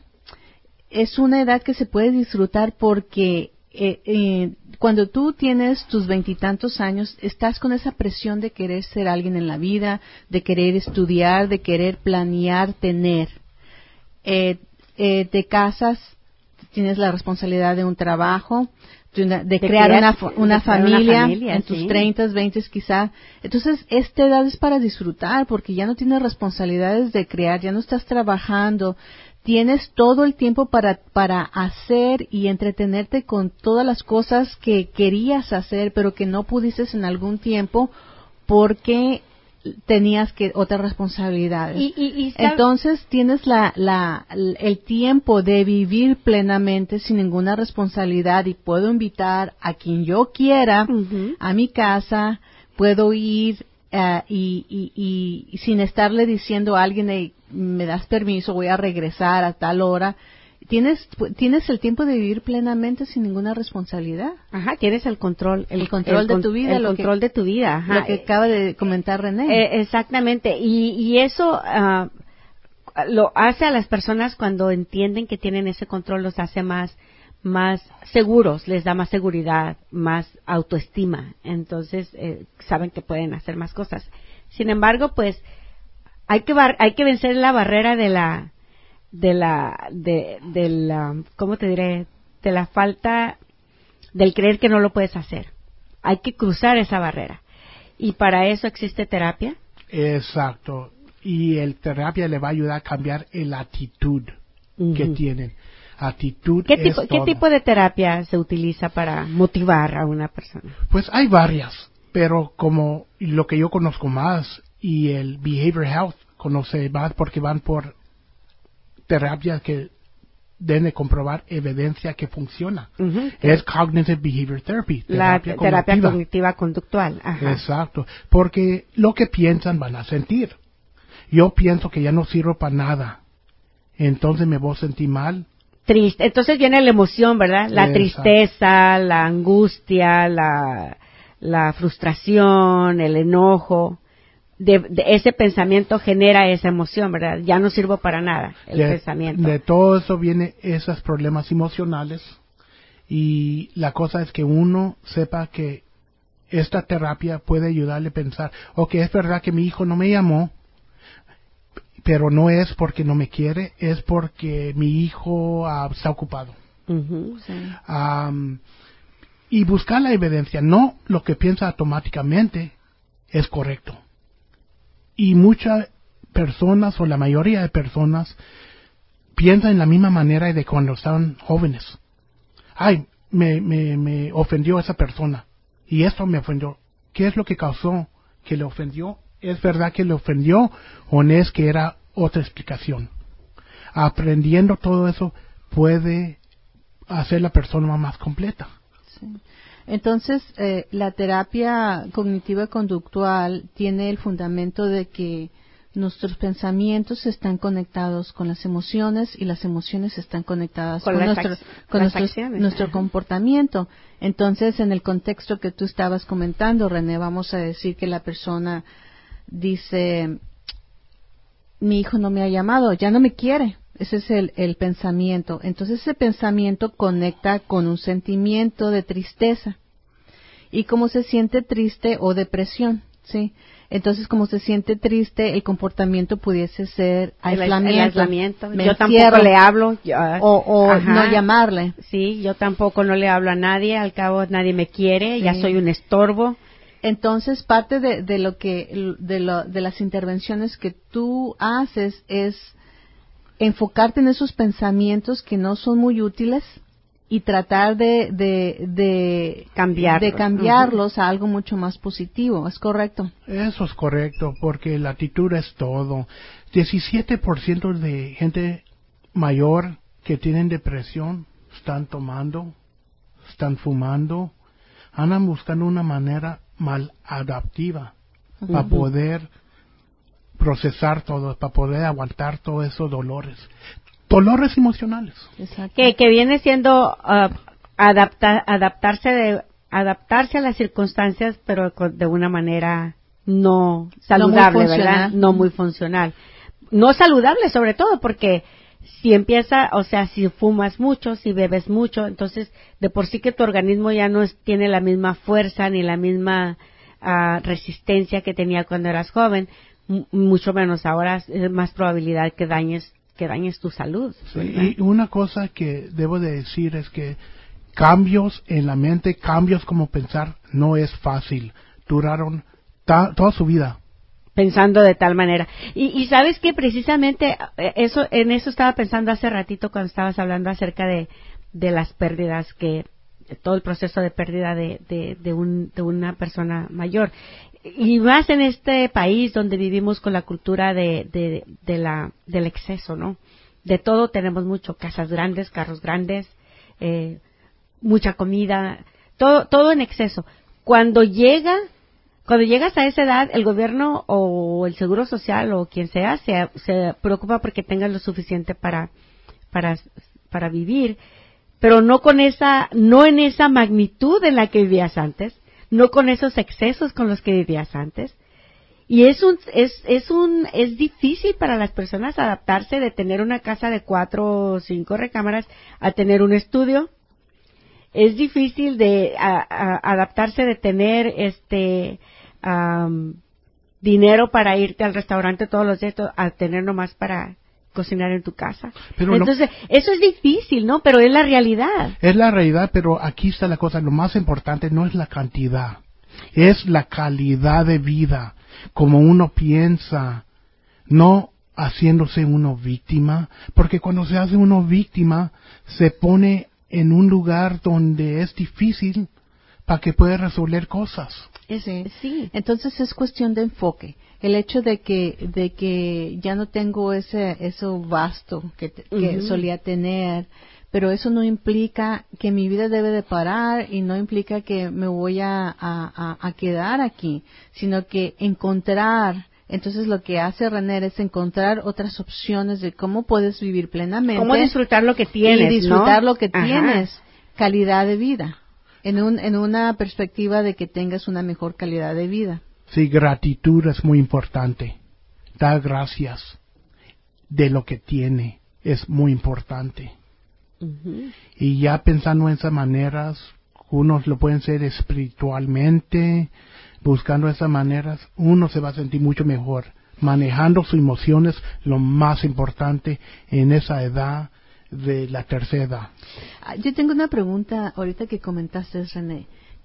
es una edad que se puede disfrutar porque eh, eh, cuando tú tienes tus veintitantos años, estás con esa presión de querer ser alguien en la vida, de querer estudiar, de querer planear, tener. Eh, eh, te casas, tienes la responsabilidad de un trabajo, de, una, de, de crear, crear una, una, de familia, una familia en sí. tus treintas, veintes quizá. Entonces, esta edad es para disfrutar porque ya no tienes responsabilidades de crear, ya no estás trabajando, tienes todo el tiempo para, para hacer y entretenerte con todas las cosas que querías hacer, pero que no pudiste en algún tiempo porque tenías que otras responsabilidades. Y, y, y Entonces tienes la, la, el tiempo de vivir plenamente sin ninguna responsabilidad y puedo invitar a quien yo quiera uh-huh. a mi casa, puedo ir uh, y, y, y sin estarle diciendo a alguien, hey, me das permiso, voy a regresar a tal hora. Tienes tienes el tiempo de vivir plenamente sin ninguna responsabilidad. Ajá, tienes el control, el, el control el, de tu vida, el lo control que, de tu vida, ajá. Lo que acaba de comentar René. Eh, exactamente, y, y eso uh, lo hace a las personas cuando entienden que tienen ese control, los hace más más seguros, les da más seguridad, más autoestima, entonces eh, saben que pueden hacer más cosas. Sin embargo, pues hay que bar- hay que vencer la barrera de la de la de, de la ¿cómo te diré? De la falta del creer que no lo puedes hacer. Hay que cruzar esa barrera. Y para eso existe terapia. Exacto. Y el terapia le va a ayudar a cambiar la actitud uh-huh. que tienen. Actitud ¿Qué es tipo, todo. ¿Qué tipo de terapia se utiliza para motivar a una persona? Pues hay varias, pero como lo que yo conozco más y el Behavioral Health conoce más porque van por terapias que deben de comprobar evidencia que funciona. Uh-huh. Es Cognitive Behavior Therapy. La terapia, terapia cognitiva conductual. Ajá. Exacto. Porque lo que piensan van a sentir. Yo pienso que ya no sirvo para nada. Entonces me voy a sentir mal. Triste. Entonces viene la emoción, ¿verdad? La Exacto. Tristeza, la angustia, la, la frustración, el enojo. De, de ese pensamiento genera esa emoción, ¿verdad? Ya no sirvo para nada, el de, pensamiento. De todo eso vienen esos problemas emocionales y la cosa es que uno sepa que esta terapia puede ayudarle a pensar, ok, es verdad que mi hijo no me llamó, pero no es porque no me quiere, es porque mi hijo uh, está ocupado. Uh-huh, sí. um, y buscar la evidencia, no lo que piensa automáticamente es correcto. Y muchas personas, o la mayoría de personas, piensan en la misma manera de cuando estaban jóvenes. Ay, me, me, me ofendió esa persona. Y esto me ofendió. ¿Qué es lo que causó que le ofendió? ¿Es verdad que le ofendió o no es que era otra explicación? Aprendiendo todo eso puede hacer la persona más completa. Sí. Entonces, eh, la terapia cognitiva conductual tiene el fundamento de que nuestros pensamientos están conectados con las emociones y las emociones están conectadas con, con, nuestro, con nuestro, nuestro comportamiento. Entonces, en el contexto que tú estabas comentando, René, vamos a decir que la persona dice, mi hijo no me ha llamado, ya no me quiere. Ese es el, el pensamiento. Entonces ese pensamiento conecta con un sentimiento de tristeza. Y como se siente triste o depresión, ¿sí? Entonces como se siente triste, el comportamiento pudiese ser aislamiento. El aislamiento. Yo tampoco le hablo. Yo, o o no llamarle. Sí, yo tampoco no le hablo a nadie. Al cabo nadie me quiere. Sí. Ya soy un estorbo. Entonces, parte de, de lo que, de, lo, de las intervenciones que tú haces es enfocarte en esos pensamientos que no son muy útiles y tratar de, de, de, cambiarlos, de cambiarlos uh-huh. a algo mucho más positivo. ¿Es correcto? Eso es correcto, porque la actitud es todo. diecisiete por ciento de gente mayor que tienen depresión están tomando, están fumando, andan buscando una manera maladaptiva uh-huh. para poder procesar todo, para poder aguantar todos esos dolores. Dolores emocionales. Exacto. Que, que viene siendo uh, adapta, adaptarse de adaptarse a las circunstancias, pero de una manera no saludable, no ¿verdad? No muy funcional. No saludable sobre todo, porque si empieza, o sea, si fumas mucho, si bebes mucho, entonces de por sí que tu organismo ya no es, tiene la misma fuerza ni la misma uh, resistencia que tenía cuando eras joven, m- mucho menos ahora es más probabilidad que dañes que dañes tu salud. Sí, y una cosa que debo de decir es que cambios en la mente, cambios como pensar, no es fácil. Duraron ta- toda su vida pensando de tal manera. Y, y sabes que precisamente eso, en eso estaba pensando hace ratito cuando estabas hablando acerca de, de las pérdidas, que todo el proceso de pérdida de, de, de, un, de una persona mayor. Y más en este país donde vivimos con la cultura de, de, de la, del exceso, ¿no? De todo tenemos mucho, casas grandes, carros grandes, eh, mucha comida, todo, todo en exceso. Cuando llega, cuando llegas a esa edad, el gobierno o el seguro social o quien sea se, se preocupa porque tengas lo suficiente para, para, para vivir, pero no con esa, no en esa magnitud en la que vivías antes. No con esos excesos con los que vivías antes. Y es un, es, es un, es difícil para las personas adaptarse de tener una casa de cuatro o cinco recámaras a tener un estudio. Es difícil de a, a, adaptarse de tener este, um, dinero para irte al restaurante todos los días a tener nomás para cocinar en tu casa. Pero entonces, no, eso es difícil, ¿no? Pero es la realidad. Es la realidad, pero aquí está la cosa. Lo más importante no es la cantidad, es la calidad de vida, como uno piensa, no haciéndose uno víctima, porque cuando se hace uno víctima, se pone en un lugar donde es difícil para que pueda resolver cosas. Sí. sí. Entonces es cuestión de enfoque. El hecho de que de que ya no tengo ese eso vasto que, que uh-huh. solía tener, pero eso no implica que mi vida debe de parar y no implica que me voy a, a, a quedar aquí, sino que encontrar. Entonces lo que hace René es encontrar otras opciones de cómo puedes vivir plenamente. Cómo disfrutar lo que tienes, y disfrutar ¿no? lo que Ajá. tienes, calidad de vida. En, un, en una perspectiva de que tengas una mejor calidad de vida. Sí, gratitud es muy importante. Dar gracias de lo que tiene es muy importante. Uh-huh. Y ya pensando en esas maneras, unos lo pueden ser espiritualmente, buscando esas maneras, uno se va a sentir mucho mejor. Manejando sus emociones, lo más importante en esa edad de la tercera edad. Yo tengo una pregunta ahorita que comentaste, René.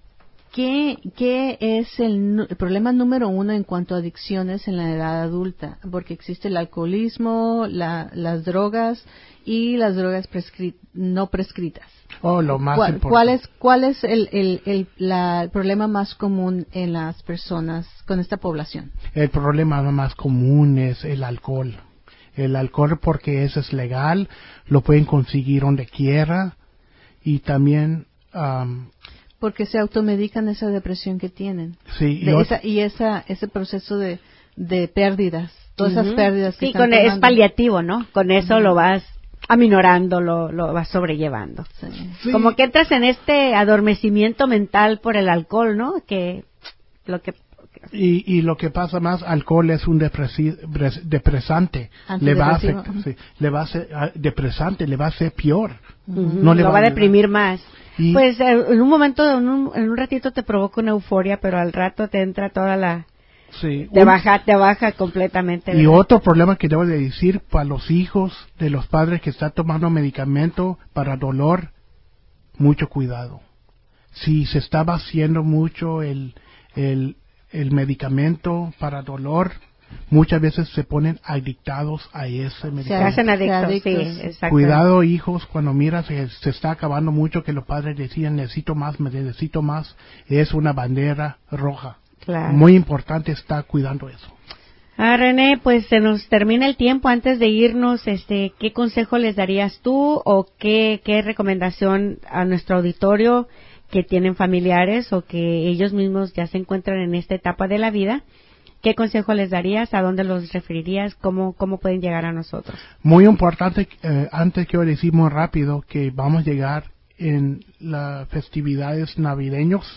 ¿Qué, qué es el, el problema número uno en cuanto a adicciones en la edad adulta? Porque existe el alcoholismo, la, las drogas y las drogas prescri- no prescritas. Oh, lo más ¿Cuál, importante. ¿Cuál es, cuál es el, el, el, la, el problema más común en las personas con esta población? El problema más común es el alcohol. El alcohol, porque eso es legal, lo pueden conseguir donde quiera, y también um, porque se automedican esa depresión que tienen. Sí, de esa, y esa ese proceso de, de pérdidas, todas uh-huh. esas pérdidas que sí, están con tomando. Es paliativo, ¿no? Con eso uh-huh. lo vas aminorando, lo, lo vas sobrellevando. Sí. Sí. Como que entras en este adormecimiento mental por el alcohol, ¿no? Que lo que Y, y lo que pasa más, alcohol es un depresi- depresante. Le va a hacer, sí, le va a hacer, uh, depresante, le va a hacer peor. Uh-huh. No le lo va a, a deprimir más. Y pues eh, en un momento, en un, en un ratito te provoca una euforia, pero al rato te entra toda la... Sí, te un, baja, te baja completamente. Y ¿verdad? Otro problema que debo de decir para los hijos de los padres que están tomando medicamento para dolor, mucho cuidado. Si se está vaciando mucho el el, el medicamento para dolor, muchas veces se ponen adictados a ese medicamento. Se hacen adictos, sí, exacto. Cuidado, hijos, cuando miras que se está acabando mucho, que los padres decían necesito más, necesito más, es una bandera roja. Claro. Muy importante estar cuidando eso. Ah, René, pues se nos termina el tiempo. Antes de irnos, este, ¿qué consejo les darías tú o qué, qué recomendación a nuestro auditorio que tienen familiares o que ellos mismos ya se encuentran en esta etapa de la vida? ¿Qué consejo les darías? ¿A dónde los referirías? ¿Cómo, cómo pueden llegar a nosotros? Muy importante, eh, antes que decimos rápido que vamos a llegar en las festividades navideños,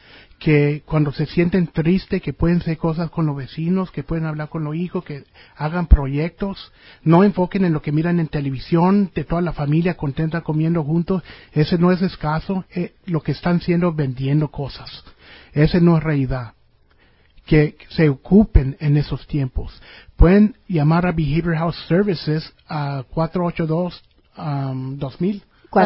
que cuando se sienten tristes, que pueden hacer cosas con los vecinos, que pueden hablar con los hijos, que hagan proyectos, no enfoquen en lo que miran en televisión, de toda la familia contenta comiendo juntos, ese no es escaso, eh, lo que están haciendo vendiendo cosas, ese no es realidad. Que se ocupen en esos tiempos. Pueden llamar a Behavior House Services a cuatro ocho dos, dos mil.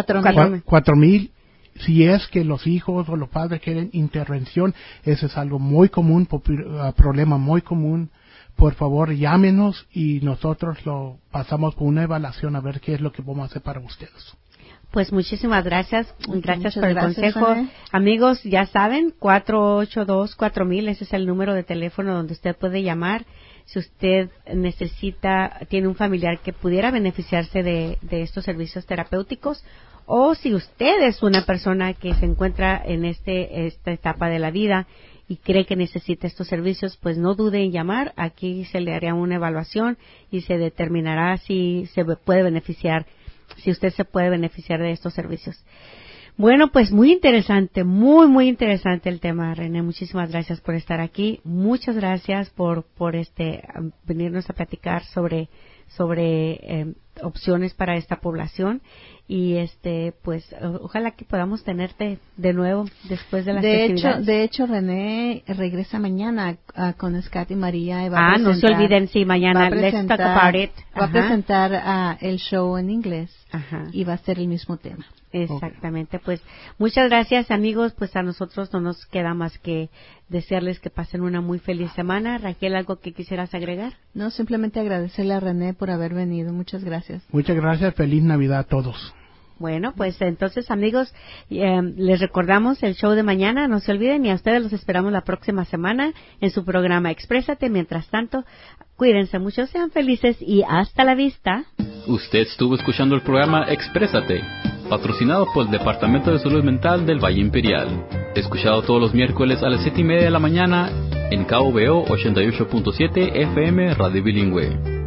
cuatro mil. Si es que los hijos o los padres quieren intervención, ese es algo muy común, uh, problema muy común. Por favor, llámenos y nosotros lo pasamos por una evaluación a ver qué es lo que vamos a hacer para ustedes. Pues muchísimas gracias, gracias Muchas por el gracias, consejo. René. Amigos, ya saben, cuatro ocho dos, cuatro mil, ese es el número de teléfono donde usted puede llamar. Si usted necesita, tiene un familiar que pudiera beneficiarse de, de estos servicios terapéuticos, o si usted es una persona que se encuentra en este esta etapa de la vida y cree que necesita estos servicios, pues no dude en llamar. Aquí se le hará una evaluación y se determinará si se puede beneficiar, si usted se puede beneficiar de estos servicios. Bueno, pues muy interesante, muy, muy interesante el tema, René. Muchísimas gracias por estar aquí. Muchas gracias por, por este, venirnos a platicar sobre, sobre eh, opciones para esta población. Y este, pues, ojalá que podamos tenerte de nuevo después de las de festividades. hecho, de hecho, René regresa mañana uh, con Scott y María. Y va ah, a no se olviden, sí, mañana, let's talk about it. Va a presentar uh, el show en inglés. Ajá. Y va a ser el mismo tema. Exactamente, okay. Pues muchas gracias, amigos. Pues a nosotros no nos queda más que desearles que pasen una muy feliz semana. Raquel, ¿algo que quisieras agregar? No, simplemente agradecerle a René por haber venido. Muchas gracias. Muchas gracias. Feliz Navidad a todos. Bueno, pues entonces, amigos, eh, les recordamos el show de mañana. No se olviden, y a ustedes los esperamos la próxima semana en su programa Exprésate. Mientras tanto, cuídense mucho, sean felices y hasta la vista. Usted estuvo escuchando el programa Exprésate, patrocinado por el Departamento de Salud Mental del Valle Imperial. Escuchado todos los miércoles a las siete y media de la mañana en K V O ochenta y ocho punto siete F M Radio Bilingüe.